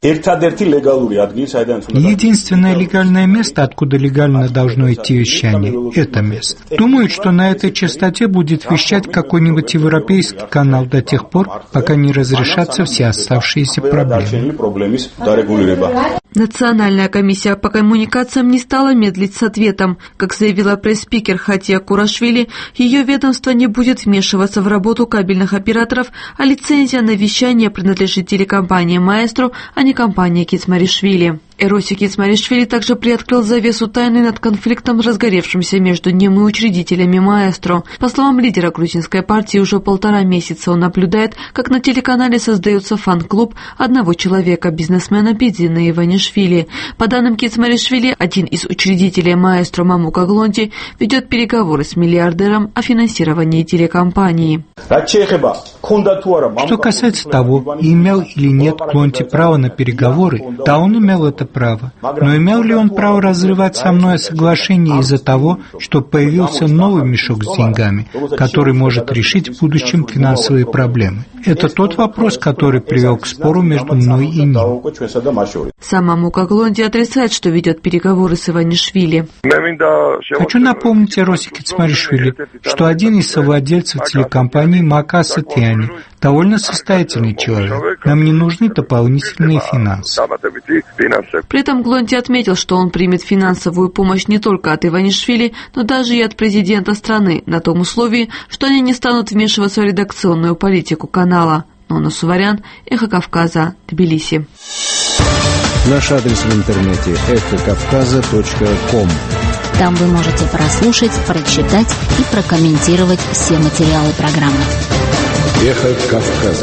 S4: Единственное легальное место, откуда легально должно идти вещание, это место. Думают, что на этой частоте будет вещать какой-нибудь европейский канал до тех пор, пока не разрешатся все оставшиеся проблемы.
S21: Национальная комиссия по коммуникациям не стала медлить с ответом. Как заявила пресс-спикер Хатия Курашвили, ее ведомство не будет вмешиваться в работу кабельных операторов, а лицензия на вещание принадлежит телекомпании «Маэстро», а не компании Кицмаришвили. Эросик Кицмаришвили также приоткрыл завесу тайны над конфликтом, разгоревшимся между ним и учредителями «Маэстро». По словам лидера грузинской партии, уже полтора месяца он наблюдает, как на телеканале создается фан-клуб одного человека, бизнесмена Бидзина Иванишвили. По данным Кицмаришвили, один из учредителей «Маэстро» Мамука Глонти ведет переговоры с миллиардером о финансировании телекомпании.
S4: Что касается того, имел или нет Глонти право на переговоры, да, он имел это право. Но имел ли он право разрывать со мной соглашение из-за того, что появился новый мешок с деньгами, который может решить в будущем финансовые проблемы? Это тот вопрос, который привел к спору между мной и ним.
S21: Сам Мамука Глонти отрицает, что ведет переговоры с Иванишвили.
S4: Хочу напомнить Эросике Кицмаришвили, что один из совладельцев телекомпании Мака Сатьяни довольно состоятельный человек. Нам не нужны дополнительные финансы.
S21: При этом Глонти отметил, что он примет финансовую помощь не только от Иванишвили, но даже и от президента страны, на том условии, что они не станут вмешиваться в редакционную политику канала. Нона Суварян, Эхо Кавказа, Тбилиси.
S1: Наш адрес в интернете эхо кавказа точка ком.
S6: Там вы можете прослушать, прочитать и прокомментировать все материалы программы.
S1: Эхо Кавказа.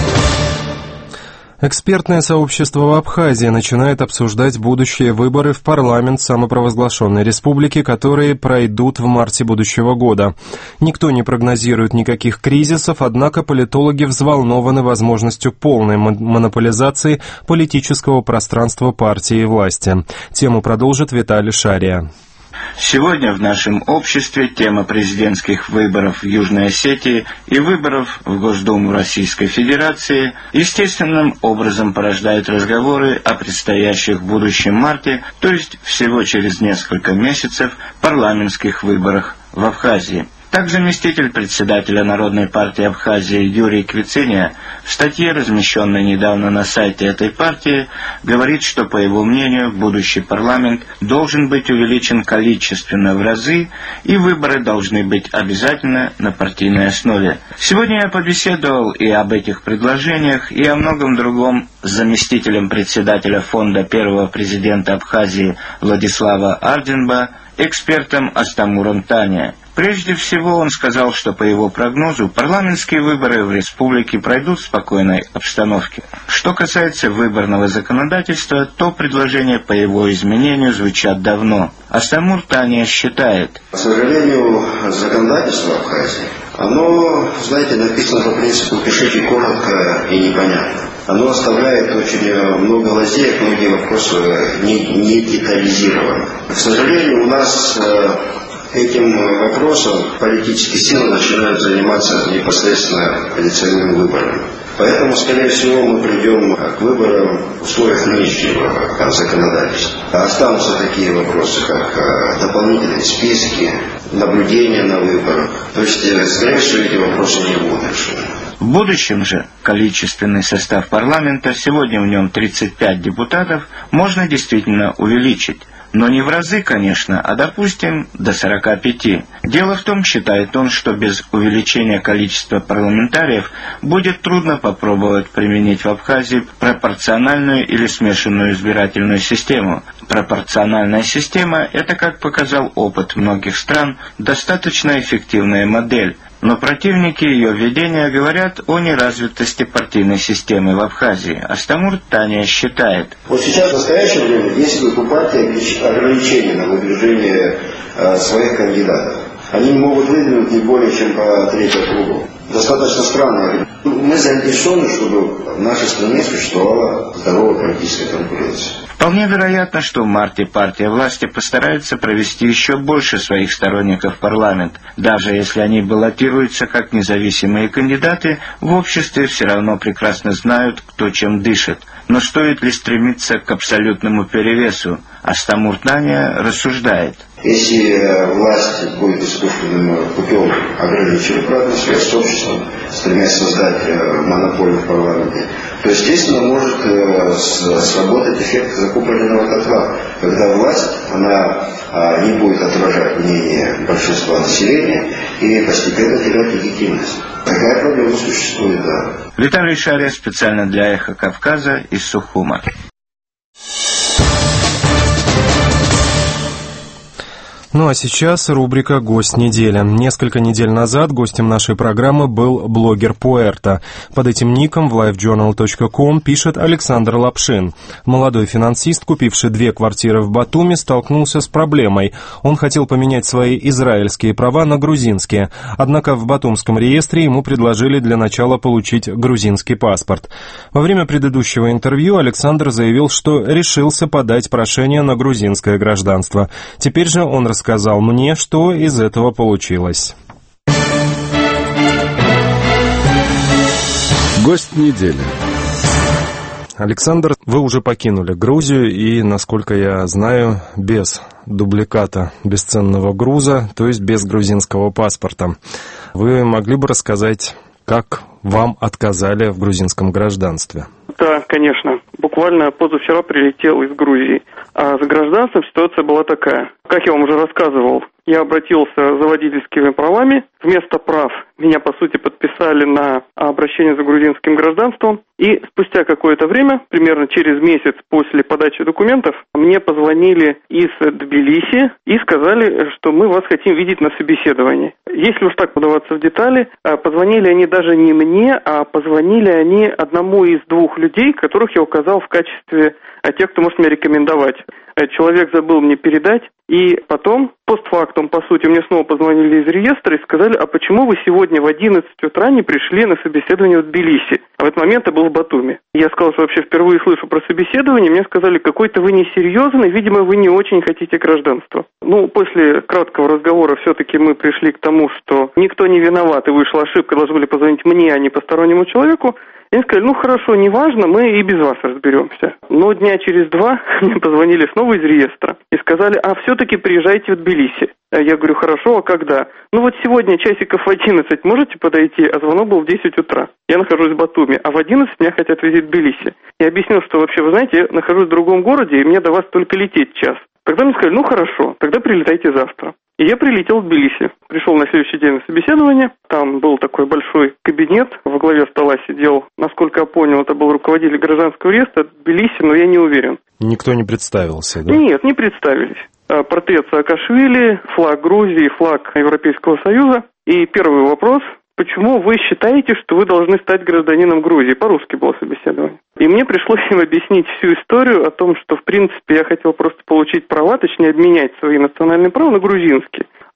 S2: Экспертное сообщество в Абхазии начинает обсуждать будущие выборы в парламент самопровозглашенной республики, которые пройдут в марте будущего года. Никто не прогнозирует никаких кризисов, однако политологи взволнованы возможностью полной монополизации политического пространства партии и власти. Тему продолжит Виталий Шария.
S5: Сегодня в нашем обществе тема президентских выборов в Южной Осетии и выборов в Госдуму Российской Федерации естественным образом порождает разговоры о предстоящих в будущем марте, то есть всего через несколько месяцев, парламентских выборах в Абхазии. Так заместитель председателя Народной партии Абхазии Юрий Квициния в статье, размещенной недавно на сайте этой партии, говорит, что, по его мнению, будущий парламент должен быть увеличен количественно в разы, и выборы должны быть обязательно на партийной основе. Сегодня я побеседовал и об этих предложениях, и о многом другом с заместителем председателя фонда первого президента Абхазии Владислава Арденба, экспертом Астамуром Таня. Прежде всего он сказал, что по его прогнозу парламентские выборы в республике пройдут в спокойной обстановке. Что касается выборного законодательства, то предложения по его изменению звучат давно. Астамур Таня считает:
S9: К сожалению, законодательство Абхазии
S8: оно, знаете, написано по принципу «пишите коротко и непонятно». Оно оставляет очень много лазеек, многие вопросы не, не детализированы. К сожалению, у нас этим вопросом политические силы начинают заниматься непосредственно позиционными выборами. Поэтому, скорее всего, мы придем к выборам в условиях нынешнего законодательства. Останутся такие вопросы, как дополнительные списки, наблюдение на выборах. То есть, скорее всего, эти вопросы не будут решены.
S5: В будущем же количественный состав парламента, сегодня в нем тридцать пять депутатов, можно действительно увеличить. Но не в разы, конечно, а, допустим, до сорока пяти. Дело в том, считает он, что без увеличения количества парламентариев будет трудно попробовать применить в Абхазии пропорциональную или смешанную избирательную систему. Пропорциональная система – это, как показал опыт многих стран, достаточно эффективная модель. Но противники ее введения говорят о неразвитости партийной системы в Абхазии. Астамур Таня считает.
S8: Вот сейчас, в настоящее время, действуют у партии ограничения на выдвижение э, своих кандидатов. Они не могут выдвинуть не более чем по третьему кругу. Достаточно странно. Мы заинтересованы, чтобы в нашей стране существовала здоровая политическая конкуренция.
S5: Вполне вероятно, что в марте партия власти постарается провести еще больше своих сторонников в парламент. Даже если они баллотируются как независимые кандидаты, в обществе все равно прекрасно знают, кто чем дышит. Но стоит ли стремиться к абсолютному перевесу? Астамур Таня рассуждает.
S8: Если власть будет искусственным путем ограничивать обратную связь с обществом, стремясь создать монополию в парламенте, то, естественно, может сработать эффект закупоренного котла, когда власть, она не будет отражать мнение большинства населения и постепенно терять легитимность. Такая проблема существует, да.
S5: Виталий Шария специально для «Эхо Кавказа» из Сухума.
S2: Ну а сейчас рубрика «Гость недели». Несколько недель назад гостем нашей программы был блогер Пуэрто. Под этим ником в лайв джорнал точка ком пишет Александр Лапшин. Молодой финансист, купивший две квартиры в Батуми, столкнулся с проблемой. Он хотел поменять свои израильские права на грузинские. Однако в батумском реестре ему предложили для начала получить грузинский паспорт. Во время предыдущего интервью Александр заявил, что решился подать прошение на грузинское гражданство. Теперь же он рассказал сказал мне, что из этого получилось.
S1: Гость недели.
S2: Александр, вы уже покинули Грузию и, насколько я знаю, без дубликата бесценного груза, то есть без грузинского паспорта. Вы могли бы рассказать, как вам отказали в грузинском гражданстве?
S9: Да, конечно. Буквально позавчера прилетел из Грузии. А с гражданством ситуация была такая. Как я вам уже рассказывал, я обратился за водительскими правами. Вместо прав меня, по сути, подписали на обращение за грузинским гражданством. И спустя какое-то время, примерно через месяц после подачи документов, мне позвонили из Тбилиси и сказали, что мы вас хотим видеть на собеседовании. Если уж так подаваться в детали, позвонили они даже не мне, а позвонили они одному из двух людей, которых я указал в качестве тех, кто может меня рекомендовать. Человек забыл мне передать, и потом, постфактум, по сути, мне снова позвонили из реестра и сказали, а почему вы сегодня в одиннадцать утра не пришли на собеседование в Тбилиси? А в этот момент я был в Батуми. Я сказал, что вообще впервые слышу про собеседование, мне сказали, какой-то вы несерьезный, видимо, вы не очень хотите гражданства. Ну, после краткого разговора все-таки мы пришли к тому, что никто не виноват, и вышла ошибка, должны были позвонить мне, а не постороннему человеку. И они сказали, ну хорошо, неважно, мы и без вас разберемся. Но дня через два мне позвонили снова из реестра и сказали, а все-таки приезжайте в Тбилиси. Я говорю, хорошо, а когда? Ну вот сегодня часиков в одиннадцать можете подойти, а звонок был в десять утра. Я нахожусь в Батуми, а в одиннадцать меня хотят везти в Тбилиси. Я объяснил, что вообще, вы знаете, я нахожусь в другом городе, и мне до вас только лететь час. Тогда мне сказали, ну хорошо, тогда прилетайте завтра. И я прилетел в Тбилиси. Пришел на следующий день на собеседование. Там был такой большой кабинет. Во главе стола сидел, насколько я понял, это был руководитель гражданского реестра Тбилиси, но я не уверен.
S2: Никто не представился, да?
S9: Нет, не представились. Портрет Саакашвили, флаг Грузии, флаг Европейского Союза. И первый вопрос. Почему вы считаете, что вы должны стать гражданином Грузии? По-русски было собеседование. И мне пришлось им объяснить всю историю о том, что, в принципе, я хотел просто получить права, точнее, обменять свои национальные права на грузинские.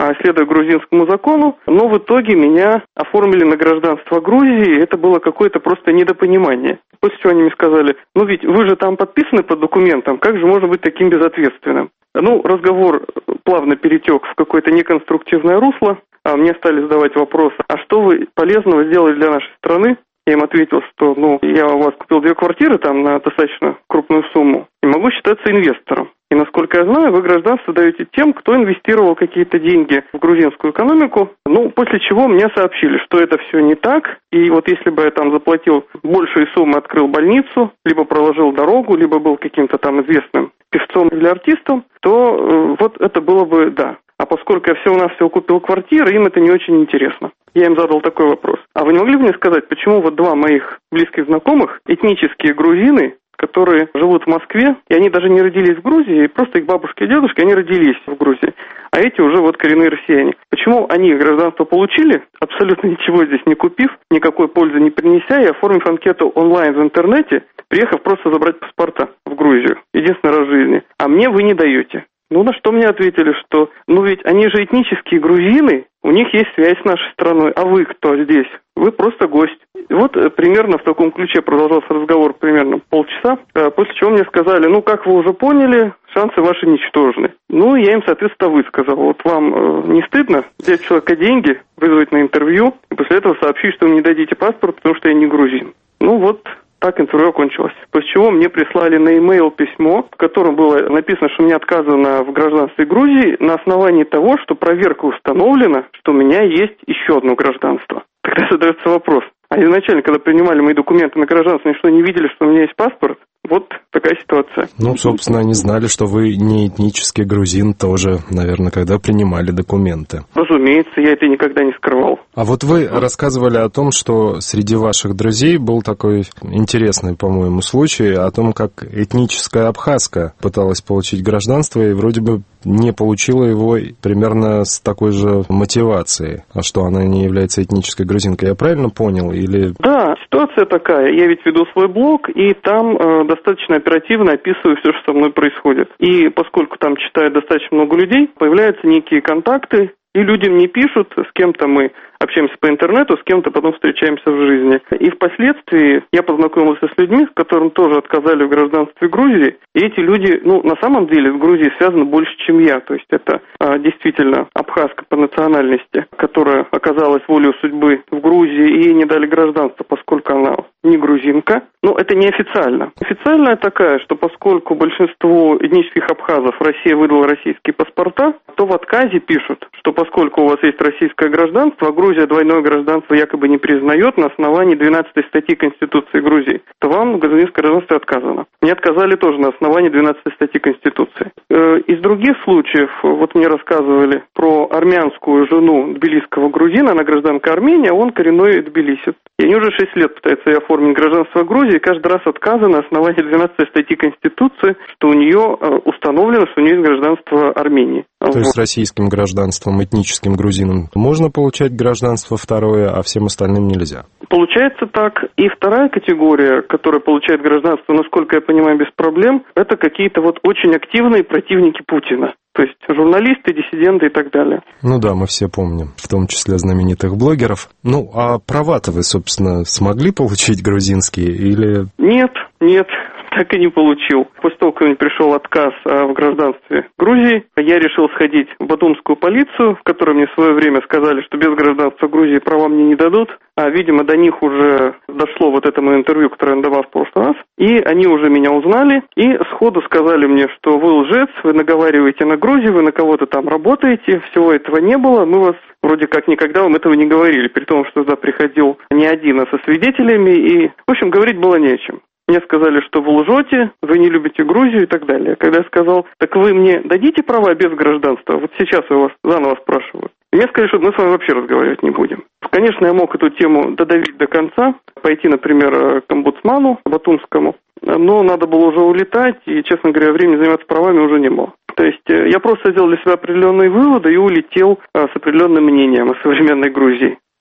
S9: а следуя грузинскому закону, но в итоге меня оформили на гражданство Грузии, и это было какое-то просто недопонимание. После чего они мне сказали, ну ведь вы же там подписаны под документом, как же можно быть таким безответственным? Ну, разговор плавно перетек в какое-то неконструктивное русло, а мне стали задавать вопрос, а что вы полезного сделали для нашей страны? Я им ответил, что ну, я у вас купил две квартиры там на достаточно крупную сумму и могу считаться инвестором. И, насколько я знаю, вы гражданство даете тем, кто инвестировал какие-то деньги в грузинскую экономику. Ну, после чего мне сообщили, что это все не так. И вот если бы я там заплатил большие суммы, открыл больницу, либо проложил дорогу, либо был каким-то там известным певцом или артистом, то э, вот это было бы да. А поскольку я всего-навсего купил квартиры, им это не очень интересно. Я им задал такой вопрос. А вы не могли бы мне сказать, почему вот два моих близких знакомых, этнические грузины, которые живут в Москве, и они даже не родились в Грузии, просто их бабушки и дедушки, они родились в Грузии, а эти уже вот коренные россияне. Почему они гражданство получили, абсолютно ничего здесь не купив, никакой пользы не принеся, и оформив анкету онлайн в интернете, приехав просто забрать паспорта в Грузию, единственный раз в жизни, а мне вы не даете? Ну, на что мне ответили, что, ну ведь они же этнические грузины, у них есть связь с нашей страной, а вы кто здесь? Вы просто гость. И вот э, примерно в таком ключе продолжался разговор примерно полчаса, э, после чего мне сказали, ну, как вы уже поняли, шансы ваши ничтожны. Ну, я им, соответственно, высказал, вот вам э, не стыдно взять у человека деньги, вызвать на интервью, и после этого сообщить, что вы не дадите паспорт, потому что я не грузин. Ну, вот... Так интервью окончилось. После чего мне прислали на e-mail письмо, в котором было написано, что мне отказано в гражданстве Грузии на основании того, что проверка установлена, что у меня есть еще одно гражданство. Тогда задается вопрос. А изначально, когда принимали мои документы на гражданство, они что, не видели, что у меня есть паспорт? Вот такая ситуация.
S2: Ну, собственно, они знали, что вы не этнический грузин тоже, наверное, когда принимали документы.
S9: Разумеется, я это никогда не скрывал.
S2: А вот вы рассказывали о том, что среди ваших друзей был такой интересный, по-моему, случай о том, как этническая абхазка пыталась получить гражданство и вроде бы не получила его примерно с такой же мотивацией, а что она не является этнической грузинкой. Я правильно понял? Или...
S9: Да, ситуация такая. Я ведь веду свой блог, и там э, достаточно оперативно описываю все, что со мной происходит. И поскольку там читает достаточно много людей, появляются некие контакты, и люди мне пишут, с кем-то мы общаемся по интернету, с кем-то потом встречаемся в жизни. И впоследствии я познакомился с людьми, которым тоже отказали в гражданстве Грузии. И эти люди, ну, на самом деле, с Грузией связаны больше, чем я. То есть это а, действительно абхазка по национальности, которая оказалась волею судьбы в Грузии, и ей не дали гражданство, поскольку она не грузинка. Но это не официально. Официальная такая, что поскольку большинство этнических абхазов Россия выдала российские паспорта, то в отказе пишут, что поскольку у вас есть российское гражданство, а Грузия двойное гражданство якобы не признает на основании двенадцатой статьи Конституции Грузии, то вам в грузинское гражданство отказано. Мне отказали тоже на основании двенадцатой статьи Конституции. Из других случаев, вот мне рассказывали про армянскую жену тбилисского грузина, она гражданка Армении, а он коренной тбилисец. И они уже шесть лет пытаются ей оформить гражданство Грузии, и каждый раз отказано на основании двенадцатой статьи Конституции, что у нее установлено, что у нее есть гражданство Армении.
S2: То вот. Есть с российским гражданством, этническим грузинам можно получать гражданство второе, а всем остальным нельзя?
S9: Получается так. И вторая категория, которая получает гражданство, насколько я понимаю, без проблем, это какие-то вот очень активные противники Путина. То есть журналисты, диссиденты и так далее.
S2: Ну да, мы все помним, в том числе знаменитых блогеров. Ну, а права-то вы, собственно, смогли получить грузинские или...
S9: Нет, нет. Так и не получил. После того, как мне пришел отказ в гражданстве Грузии, я решил сходить в батумскую полицию, в которой мне в свое время сказали, что без гражданства Грузии права мне не дадут. А, видимо, до них уже дошло вот это мое интервью, которое я давал в прошлый раз. И они уже меня узнали и сходу сказали мне, что вы лжец, вы наговариваете на Грузию, вы на кого-то там работаете, всего этого не было, мы вас вроде как никогда вам этого не говорили, при том, что туда приходил не один, а со свидетелями, и, в общем, говорить было не о чем. Мне сказали, что вы лжете, вы не любите Грузию и так далее. Когда я сказал, так вы мне дадите права без гражданства? Вот сейчас я вас заново спрашиваю. И мне сказали, что мы с вами вообще разговаривать не будем. Конечно, я мог эту тему додавить до конца, пойти, например, к омбудсману батумскому, но надо было уже улетать, и, честно говоря, времени заниматься правами уже не было. То есть я просто сделал для себя определенные выводы и улетел с определенным мнением о современной Грузии.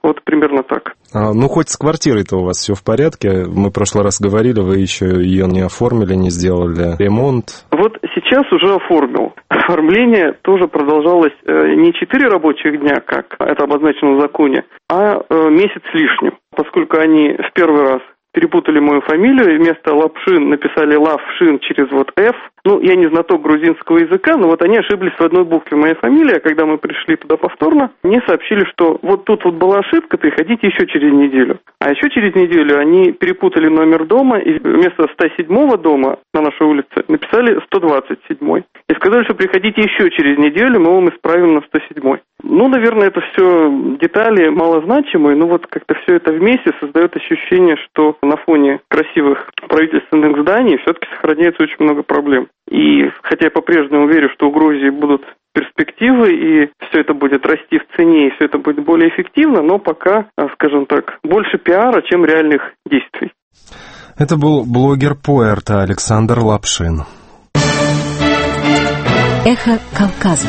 S9: Вот примерно так.
S2: А, ну, хоть с квартирой-то у вас все в порядке. Мы в прошлый раз говорили, вы еще ее не оформили, не сделали ремонт.
S9: Вот сейчас уже оформил. Оформление тоже продолжалось э, не четыре рабочих дня, как это обозначено в законе, а э, месяц с лишним. Поскольку они в первый раз перепутали мою фамилию, и вместо Лапшин написали Лавшин через вот F. Ну, я не знаток грузинского языка, но вот они ошиблись в одной букве моей фамилии, а когда мы пришли туда повторно, мне сообщили, что вот тут вот была ошибка, приходите еще через неделю. А еще через неделю они перепутали номер дома, и вместо сто седьмого дома на нашей улице написали сто двадцать седьмой. И сказали, что приходите еще через неделю, мы вам исправим на сто седьмой. Ну, наверное, это все детали малозначимые, но вот как-то все это вместе создает ощущение, что на фоне красивых правительственных зданий все-таки сохраняется очень много проблем. И хотя я по-прежнему верю, что у Грузии будут перспективы, и все это будет расти в цене, и все это будет более эффективно, но пока, скажем так, больше пиара, чем реальных действий.
S2: Это был блогер Пуэрто Александр Лапшин.
S6: Эхо Кавказа.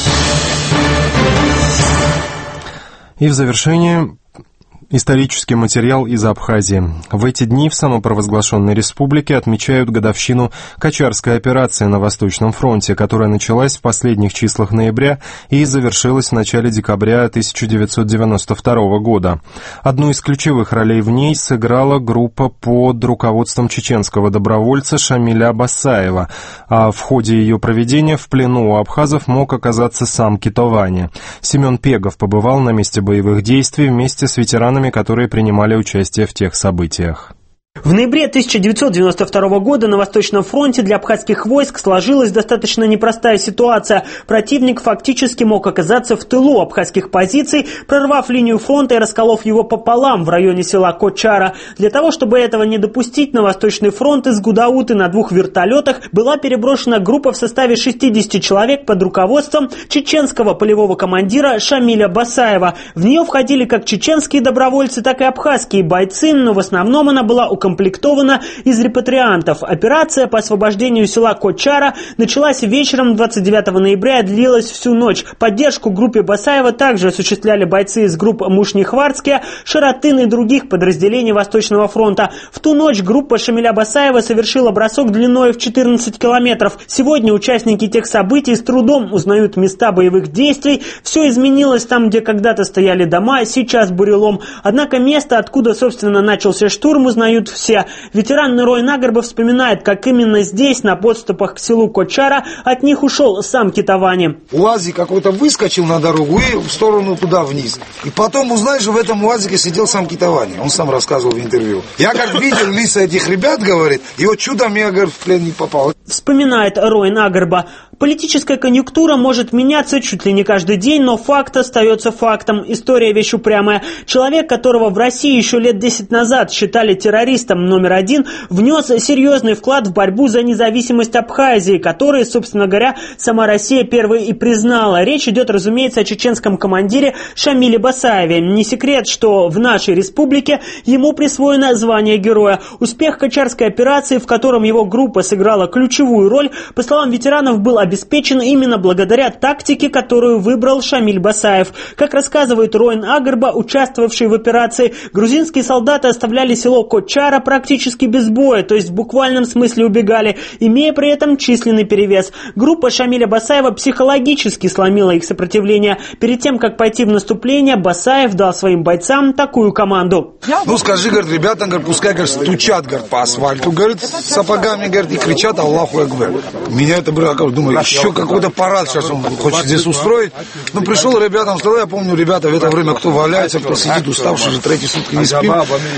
S2: И в завершение исторический материал из Абхазии. В эти дни в самопровозглашенной республике отмечают годовщину Кочарской операции на Восточном фронте, которая началась в последних числах ноября и завершилась в начале декабря тысяча девятьсот девяносто второго года. Одну из ключевых ролей в ней сыграла группа под руководством чеченского добровольца Шамиля Басаева, а в ходе ее проведения в плену у абхазов мог оказаться сам Китовани. Семен Пегов побывал на месте боевых действий вместе с ветеранами, которые принимали участие в тех событиях.
S11: В ноябре тысяча девятьсот девяносто второго года на Восточном фронте для абхазских войск сложилась достаточно непростая ситуация. Противник фактически мог оказаться в тылу абхазских позиций, прорвав линию фронта и расколов его пополам в районе села Кочара. Для того, чтобы этого не допустить, на Восточный фронт из Гудауты на двух вертолетах была переброшена группа в составе шестидесяти человек под руководством чеченского полевого командира Шамиля Басаева. В нее входили как чеченские добровольцы, так и абхазские бойцы, но в основном она была укомплектована комплектована из репатриантов. Операция по освобождению села Кочара началась вечером двадцать девятого ноября и длилась всю ночь. Поддержку группе Басаева также осуществляли бойцы из групп Мушнихвардские, Шаратын и других подразделений Восточного фронта. В ту ночь группа Шамиля Басаева совершила бросок длиной в четырнадцать километров. Сегодня участники тех событий с трудом узнают места боевых действий. Все изменилось там, где когда-то стояли дома, сейчас бурелом. Однако место, откуда, собственно, начался штурм, узнают все. Ветеран Нерой Нагорба вспоминает, как именно здесь, на подступах к селу Кочара, от них ушел сам Китовани.
S13: УАЗик какой-то выскочил на дорогу и в сторону туда вниз. И потом узнаешь, что в этом УАЗике сидел сам Китовани. Он сам рассказывал в интервью. Я как видел лица этих ребят, говорит, и вот чудом я, говорит, в плен не попал.
S11: Вспоминает Рой Нагорба. Политическая конъюнктура может меняться чуть ли не каждый день, но факт остается фактом. История вещь упрямая. Человек, которого в России еще лет десять назад считали террористом номер один, внес серьезный вклад в борьбу за независимость Абхазии, которую, собственно говоря, сама Россия первой и признала. Речь идет, разумеется, о чеченском командире Шамиле Басаеве. Не секрет, что в нашей республике ему присвоено звание героя. Успех Кочарской операции, в котором его группа сыграла ключевую роль, по словам ветеранов, был обеспечен именно благодаря тактике, которую выбрал Шамиль Басаев. Как рассказывает Роин Агарба, участвовавший в операции, грузинские солдаты оставляли село Кочара практически без боя, то есть в буквальном смысле убегали, имея при этом численный перевес. Группа Шамиля Басаева психологически сломила их сопротивление. Перед тем, как пойти в наступление, Басаев дал своим бойцам такую команду.
S13: Ну скажи, говорит, ребята, говорит, пускай, говорит, стучат, говорит, по асфальту, говорит, сапогами, говорит, и кричат Аллаху Акбар. Меня это было, думаю, еще какой-то парад сейчас он хочет здесь устроить. Ну, пришел ребятам, сказал, я помню, ребята, в это время кто валяется, кто сидит уставший, уже третьи сутки не спит.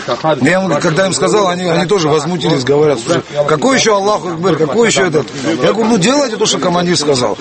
S13: Я, когда им сказал, они, они тоже возмутились, говорят, слушай, какой еще Аллаху Акбар, какой еще этот? Я говорю, ну, делайте то, что командир сказал.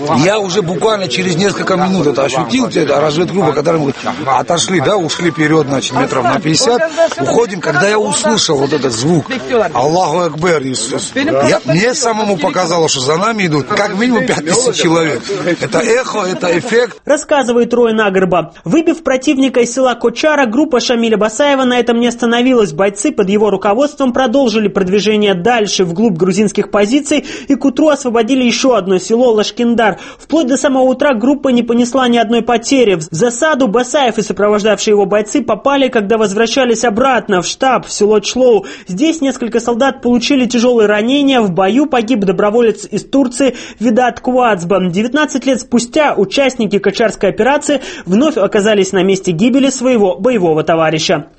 S13: Я уже буквально через несколько минут это ощутил, это разведгруппа, которая мы отошли, да, ушли вперед, значит, метров на пятьдесят, уходим, когда я услышал вот этот звук, Аллаху Акбар, я, мне самому показалось, что за нами идут, как как минимум пять тысяч человек. Это эхо, это эффект.
S11: Рассказывает Рой Нагорба. Выбив противника из села Кочара, группа Шамиля Басаева на этом не остановилась. Бойцы под его руководством продолжили продвижение дальше, вглубь грузинских позиций, и к утру освободили еще одно село Лашкиндар. Вплоть до самого утра группа не понесла ни одной потери. В засаду Басаев и сопровождавшие его бойцы попали, когда возвращались обратно в штаб, в село Члоу. Здесь несколько солдат получили тяжелые ранения. В бою погиб доброволец из Турции Видат Куацба. девятнадцать лет спустя участники кочарской операции вновь оказались на месте гибели своего боевого товарища.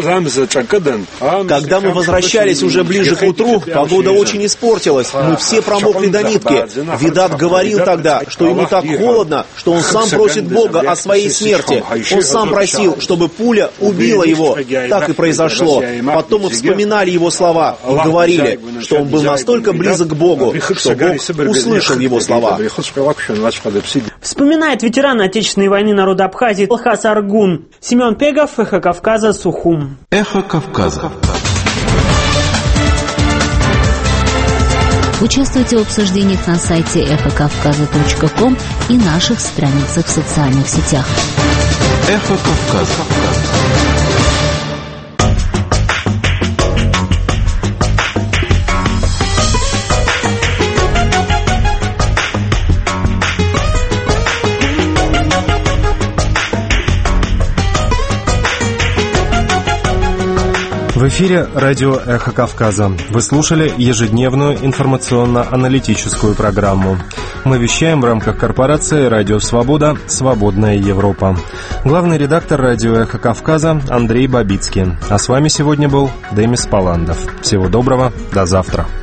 S7: Когда мы возвращались уже ближе к утру, погода очень испортилась. Мы все промокли до нитки. Видат говорил тогда, что ему так холодно, что он сам просит Бога о своей смерти. Он сам просил, чтобы пуля убила его. Так и произошло. Потом мы вспоминали его слова и говорили, что он был настолько близок к Богу, что Бог услышал его слова.
S11: Вспоминает ветеран Отечественной войны народа Абхазии Алхас Аргун. Семен Пегов, Эхо Кавказа, Сухум.
S10: Эхо Кавказа.
S6: Участвуйте в обсуждениях на сайте эхо кавказа точка ком и наших страницах в социальных сетях.
S10: Эхо Кавказа.
S2: В эфире радио «Эхо Кавказа». Вы слушали ежедневную информационно-аналитическую программу. Мы вещаем в рамках корпорации «Радио Свобода. Свободная Европа». Главный редактор радио «Эхо Кавказа» Андрей Бабицкий. А с вами сегодня был Демис Паландов. Всего доброго, до завтра.